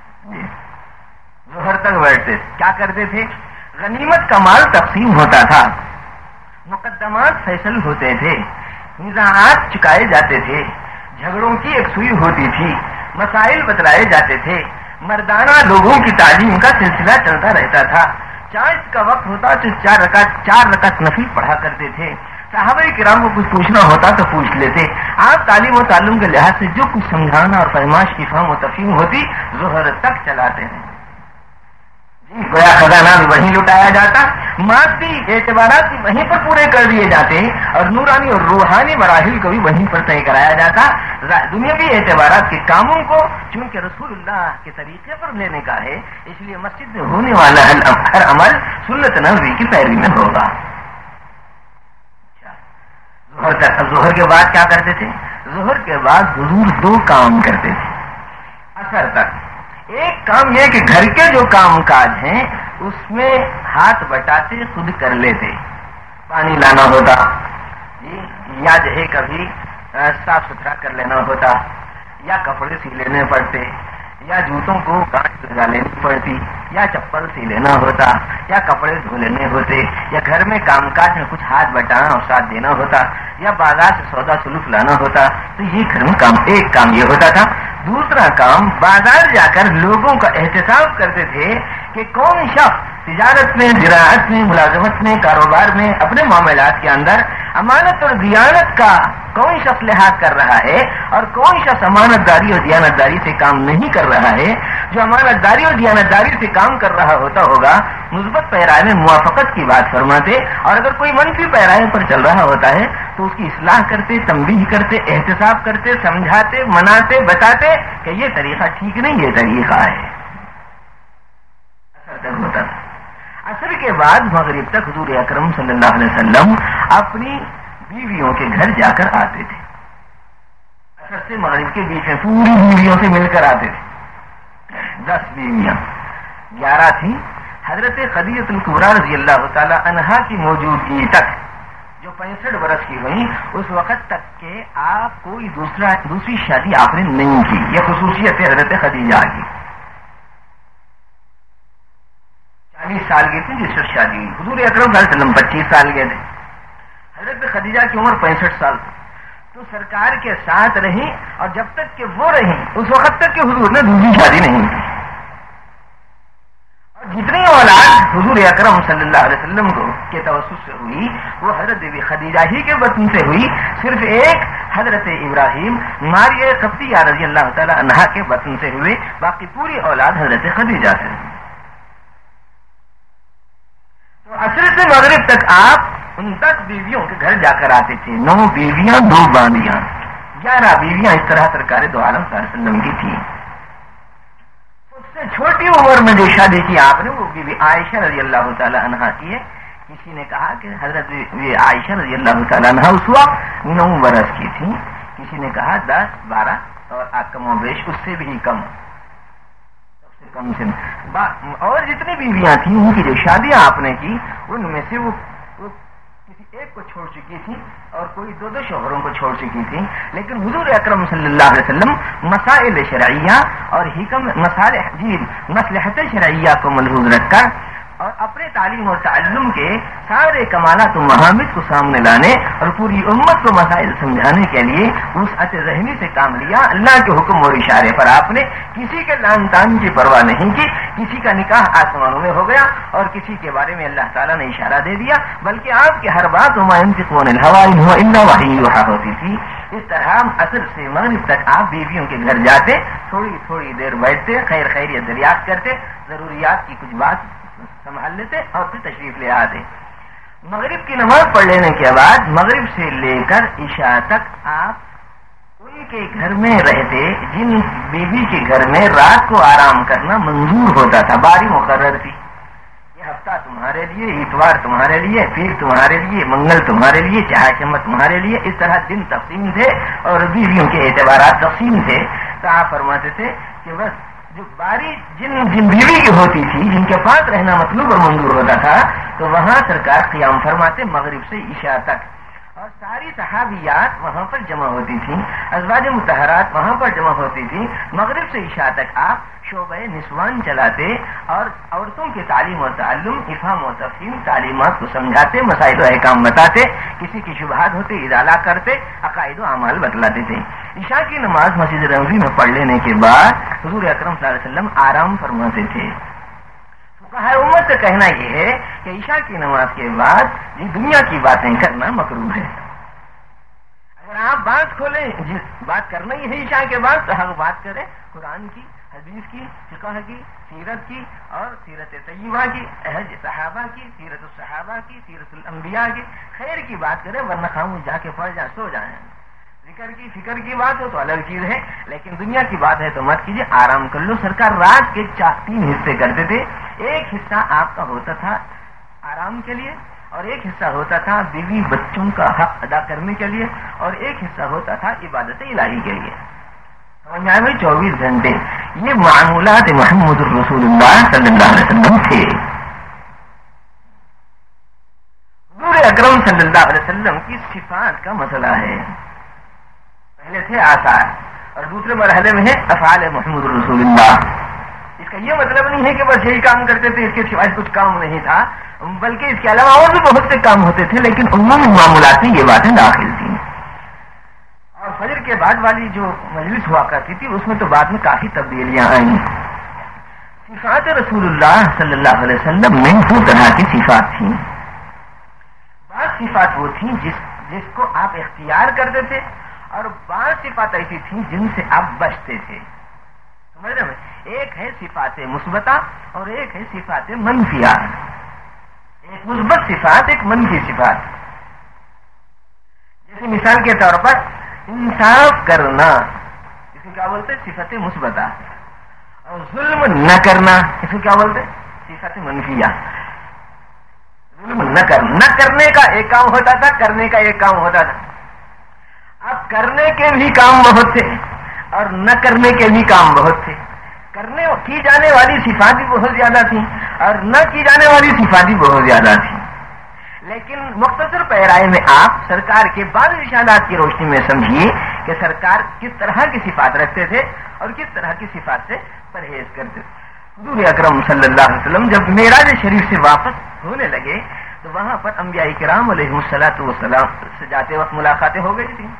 ظہر تک بیٹھتے. کیا کرتے تھے؟ غنیمت کا مال تقسیم ہوتا تھا، مقدمات فیصل ہوتے تھے، نزاعات چکائے جاتے تھے، جھگڑوں کی ایک سوئی ہوتی تھی، مسائل بتلائے جاتے تھے، مردانہ لوگوں کی تعلیم کا سلسلہ چلتا رہتا تھا. چارج کا وقت ہوتا تو 4 رکعت نفل پڑھا کرتے تھے. صحابہ کرام کو کچھ پوچھنا ہوتا تو پوچھ لیتے. آپ تعلیم و تعلم کے لحاظ سے جو کچھ سمجھانا اور فرمائش کی فہم و تفہیم ہوتی ظہر تک چلاتے ہیں. گویا خزانہ بھی وہیں لٹایا جاتا، مادی اعتبارات بھی وہیں پر پورے کر دیے جاتے، اور نورانی اور روحانی مراحل کو بھی وہیں پر طے کرایا جاتا. دنیاوی اعتبارات کے کاموں کو چونکہ رسول اللہ کے طریقے پر لینے کا ہے، اس لیے مسجد میں ہونے والا ہر عمل سنت نبوی کی پیروی میں ہوگا. ظہر کے بعد کیا کرتے تھے؟ ظہر کے بعد حضور 2 کام کرتے تھے اثر تک. ایک کام یہ کہ گھر کے جو کام کاج ہیں اس میں ہاتھ بٹاتے خود کر لیتے. پانی لانا ہوتا، یا جو ہے کبھی صاف ستھرا کر لینا ہوتا، یا کپڑے سی لینے پڑتے، یا جوتوں کو گانٹھ لگا لینی پڑتی، یا چپل سی لینا ہوتا، یا کپڑے دھو لینے ہوتے، یا گھر میں کام کاج میں کچھ ہاتھ بٹانا اور ساتھ دینا ہوتا، یا بازار سے سودا سلوک لانا ہوتا. تو یہ گھر میں ایک کام یہ ہوتا تھا. دوسرا کام بازار جا کر لوگوں کا احتساب کرتے تھے کہ کون شخص تجارت میں، زراعت میں، ملازمت میں، کاروبار میں، اپنے معاملات کے اندر امانت اور دیانت کا کون شخص لحاظ کر رہا ہے، اور کون شخص امانت داری اور دیانت داری سے کام نہیں کر رہا ہے. جو امانت داری اور دیانت داری سے کام کر رہا ہوگا مثبت پیرائے میں موافقت کی بات فرماتے، اور اگر کوئی منفی پیرائے پر چل رہا ہوتا ہے تو اس کی اصلاح کرتے، تنبیہ کرتے، احتساب کرتے، سمجھاتے، مناتے، بتاتے کہ یہ طریقہ ٹھیک نہیں، یہ طریقہ ہے. اثر تک ہوتا تھا. عصر کے بعد مغرب تک حضور اکرم صلی اللہ علیہ وسلم اپنی بیویوں کے گھر جا کر آتے تھے. عصر سے مغرب کے بیچ میں پوری بیویوں سے مل کر آتے تھے. 10 بیویاں، 11 تھیں. حضرت خدیجہ الکبریٰ رضی اللہ تعالی عنہا کی موجودگی تک، جو 65 برس کی ہوئی، اس وقت تک کہ آپ کوئی دوسری شادی آپ نے نہیں کی. یہ خصوصیت ہے حضرت خدیجہ کی. 40 سال کی تھی جس وقت شادی ہوئی. حضور اکرم صلی اللہ علیہ وسلم 25 سال کے تھے. حضرت خدیجہ کی عمر 65 سال تھی. تو سرکار کے ساتھ رہیں، اور جب تک کہ وہ رہیں اس وقت تک کہ حضور نے دوسری شادی نہیں کی. اور جتنی اولاد حضور اکرم صلی اللہ علیہ وسلم کو کے توسط سے ہوئی وہ حضرت بی خدیجہ ہی کے بطن سے ہوئی. صرف ایک حضرت ابراہیم ماریہ قبطیہ رضی اللہ تعالی عنہا کے بطن سے ہوئے، باقی پوری اولاد حضرت خدیجہ سے. تو عصر سے مغرب تک آپ 29 بیویوں کے گھر جا کر آتے تھے. 9 بیویاں 2 باندیاں، 11 بیویاں اس طرح سرکار دو عالم صلی اللہ علیہ وسلم کی تھی. سب سے چھوٹی عمر میں جو شادی کی آپ نے وہ بیوی عائشہ رضی اللہ تعالی عنہا کی ہے. کسی نے کہا کہ حضرت عائشہ رضی اللہ تعالی عنہا اس وقت 9 برس کی تھی، کسی نے کہا 10 12 اور کم و بیش اس سے بھی کم، کم سے. اور جتنی بیویاں تھیں ان کی جو شادیاں آپ نے کی ان میں سے وہ کسی ایک کو چھوڑ چکی تھی اور کوئی 2 شوہروں کو چھوڑ چکی تھی. لیکن حضور اکرم صلی اللہ علیہ وسلم مسائل شرعیہ اور حکم مصلحت شرعیہ کو ملحوظ رکھ کر اور اپنے تعلیم اور تعلم کے سارے کمالات و محامد کو سامنے لانے اور پوری امت کو مسائل سمجھانے کے لیے وسعت ذہنی سے کام لیا. اللہ کے حکم اور اشارے پر آپ نے کسی کے لان تان کی پرواہ نہیں کی. کسی کا نکاح آسمانوں میں ہو گیا اور کسی کے بارے میں اللہ تعالیٰ نے اشارہ دے دیا، بلکہ آپ کی ہر بات وما ينطق عن الهوى ان هو الا وحی یوحی ہوتی تھی. اس طرح عصر سے مغرب تک آپ بیویوں کے گھر جاتے، تھوڑی تھوڑی دیر بیٹھتے، خیر خیریت دریافت کرتے، ضروریات کی کچھ بات سنبھال لیتے اور پھر تشریف لے آتے. مغرب کی نماز پڑھ لینے کے بعد مغرب سے لے کر عشاء تک آپ ان کے گھر میں رہتے جن بیوی کے گھر میں رات کو آرام کرنا منظور ہوتا تھا. باری مقرر تھی، یہ ہفتہ تمہارے لیے، اتوار تمہارے لیے، پیر تمہارے لیے، منگل تمہارے لیے، چہارشنبہ تمہارے لیے. اس طرح دن تقسیم تھے اور بیویوں کے اعتبارات تقسیم تھے. تو آپ فرماتے تھے کہ بس جو باری جن بیوی کی ہوتی تھی، جن کے پاس رہنا مطلوب اور منظور ہوتا تھا، تو وہاں سرکار قیام فرماتے مغرب سے عشاء تک. اور ساری صحابیات وہاں پر جمع ہوتی تھیں، ازواج مطہرات وہاں پر جمع ہوتی تھیں. مغرب سے عشاء تک آپ شعبہ نسوان چلاتے اور عورتوں کے تعلیم و تعلم، افہام و تفہیم، تعلیمات کو سمجھاتے، مسائل و احکام بتاتے، کسی کی شبہات ہوتے ازالہ کرتے، عقائد و اعمال بتلاتے تھے. عشاء کی نماز مسجد نبوی میں پڑھ لینے کے بعد حضور اکرم صلی اللہ علیہ وسلم آرام فرماتے تھے. فقہائے امت کا کہنا یہ ہے کہ عشاء کی نماز کے بعد یہ دنیا کی باتیں کرنا مکروہ ہے. اگر آپ بات کھولیں، جس بات کرنا ہی ہے عشاء کے بعد، تو ہم بات کریں قرآن کی، حدیث کی، فقہ کی، سیرت کی اور سیرت طیبہ کی، احج صحابہ کی، سیرت الصحابہ کی، سیرت الانبیاء کی، خیر کی بات کریں، ورنہ خاموش جا کے پڑھ جائیں، سو جائیں. ذکر کی فکر کی بات ہو تو الگ چیز ہے، لیکن دنیا کی بات ہے تو مت کیجیے، آرام کر لو. سرکار رات کے 3 حصے کرتے تھے. ایک حصہ آپ کا ہوتا تھا آرام کے لیے، اور ایک حصہ ہوتا تھا بیوی بچوں کا حق ادا کرنے کے لیے، اور ایک حصہ ہوتا تھا عبادت الہی کے لیے. 24 گھنٹے یہ معمولات محمد الرسول اللہ صلی اللہ علیہ وسلم تھے. حضور اکرم صلی اللہ علیہ وسلم کی صفات کا مسئلہ ہے. پہلے تھے آثار اور دوسرے مرحلے میں ہے افعال محمد الرسول اللہ. اس کا یہ مطلب نہیں ہے کہ بس یہی کام کرتے تھے، اس کے سوائے کچھ کام نہیں تھا، بلکہ اس کے علاوہ اور بھی بہت سے کام ہوتے تھے، لیکن عمومی معاملات میں یہ باتیں داخل تھیں. اور فجر کے بعد والی جو مجلس ہوا کرتی تھی اس میں تو بعد میں کافی تبدیلیاں آئیں. صفات رسول اللہ صلی اللہ علیہ وسلم میں دو طرح کی صفات تھیں. بعض صفات وہ تھیں جس کو آپ اختیار کرتے تھے، اور بعض صفات ایسی تھیں جن سے آپ بچتے تھے. سمجھ رہے ہیں؟ ایک ہے صفات مثبتہ اور ایک ہے صفات منفیہ. ایک مثبت صفات، ایک منفی صفات. جیسے مثال کے طور پر انصاف کرنا، اس کو کیا بولتے ہیں؟ صفت مثبتہ. اور ظلم نہ کرنا، اس کو کیا بولتے ہیں؟ صفت منفیہ. ظلم نہ کرنے کا ایک کام ہوتا تھا، کرنے کا ایک کام ہوتا تھا. اب کرنے کے بھی کام بہت تھے اور نہ کرنے کے بھی کام بہت تھے. کرنے کی جانے والی صفات بھی بہت زیادہ تھیں اور نہ کی جانے والی صفات بھی بہت زیادہ تھیں. لیکن مختصر پیرائے میں آپ سرکار کے بعض ارشادات کی روشنی میں سمجھیے کہ سرکار کس طرح کی صفات رکھتے تھے اور کس طرح کی صفات سے پرہیز کرتے تھے. حضور اکرم صلی اللہ علیہ وسلم جب معراج شریف سے واپس ہونے لگے تو وہاں پر انبیاء کرام علیہ الصلوۃ والسلام سے جاتے وقت ملاقاتیں ہو گئی تھیں.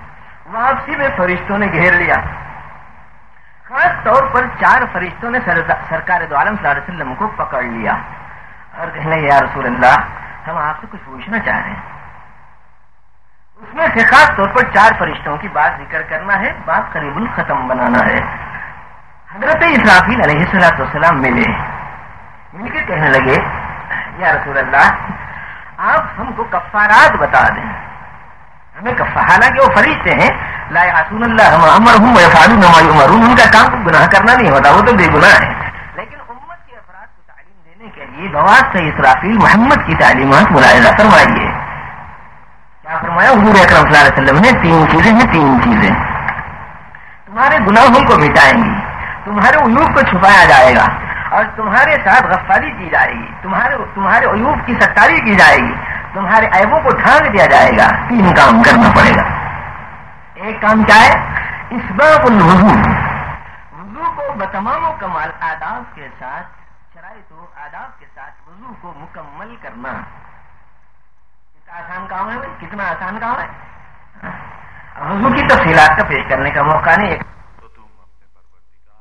واپسی میں فرشتوں نے گھیر لیا. خاص طور پر 4 فرشتوں نے سرکار دو عالم صلی اللہ علیہ وسلم کو پکڑ لیا اور کہنے لگے یا رسول اللہ ہم آپ سے کچھ پوچھنا چاہ رہے ہیں. اس میں سے خاص طور پر 4 فرشتوں کی بات ذکر کرنا ہے, بات قریب الختم بنانا ہے. حضرت اسرافیل علیہ السلام ملے, مل کے کہنے لگے یا رسول اللہ آپ ہم کو کفارات بتا دیں. ہمیں حالانکہ وہ فرشتے ہیں لا یعصون اللہ ما امرهم ويفعلون ما یؤمرون, ان کا کام کو گناہ کرنا نہیں ہوتا, وہ تو بے گناہ ہے. لیکن امت کے افراد کو تعلیم دینے کے لیے بواسطہ اسرافیل محمد کی تعلیمات ملاحظہ فرمائیے. کیا فرمایا حضور اکرم صلی اللہ علیہ وسلم نے 3 چیزیں ہیں, 3 چیزیں تمہارے گناہوں کو مٹائیں گی, تمہارے عیوب کو چھپایا جائے گا اور تمہارے ساتھ غفاری کی جائے گی, تمہارے عیوب کی ستاری کی جائے گی, تمہارے عیبوں کو ڈھانک دیا جائے گا. 3 کام کرنا پڑے گا. ایک کام کیا ہے؟ اسباغ الوضو, وضو کو بتمام و کمال آداب کے ساتھ, شرائط و آداب کے ساتھ وضو کو مکمل کرنا. کتنا آسان کام ہے بھائی, کتنا آسان کام ہے. وضو کی تفصیلات کا پیش کرنے کا موقع نہیں.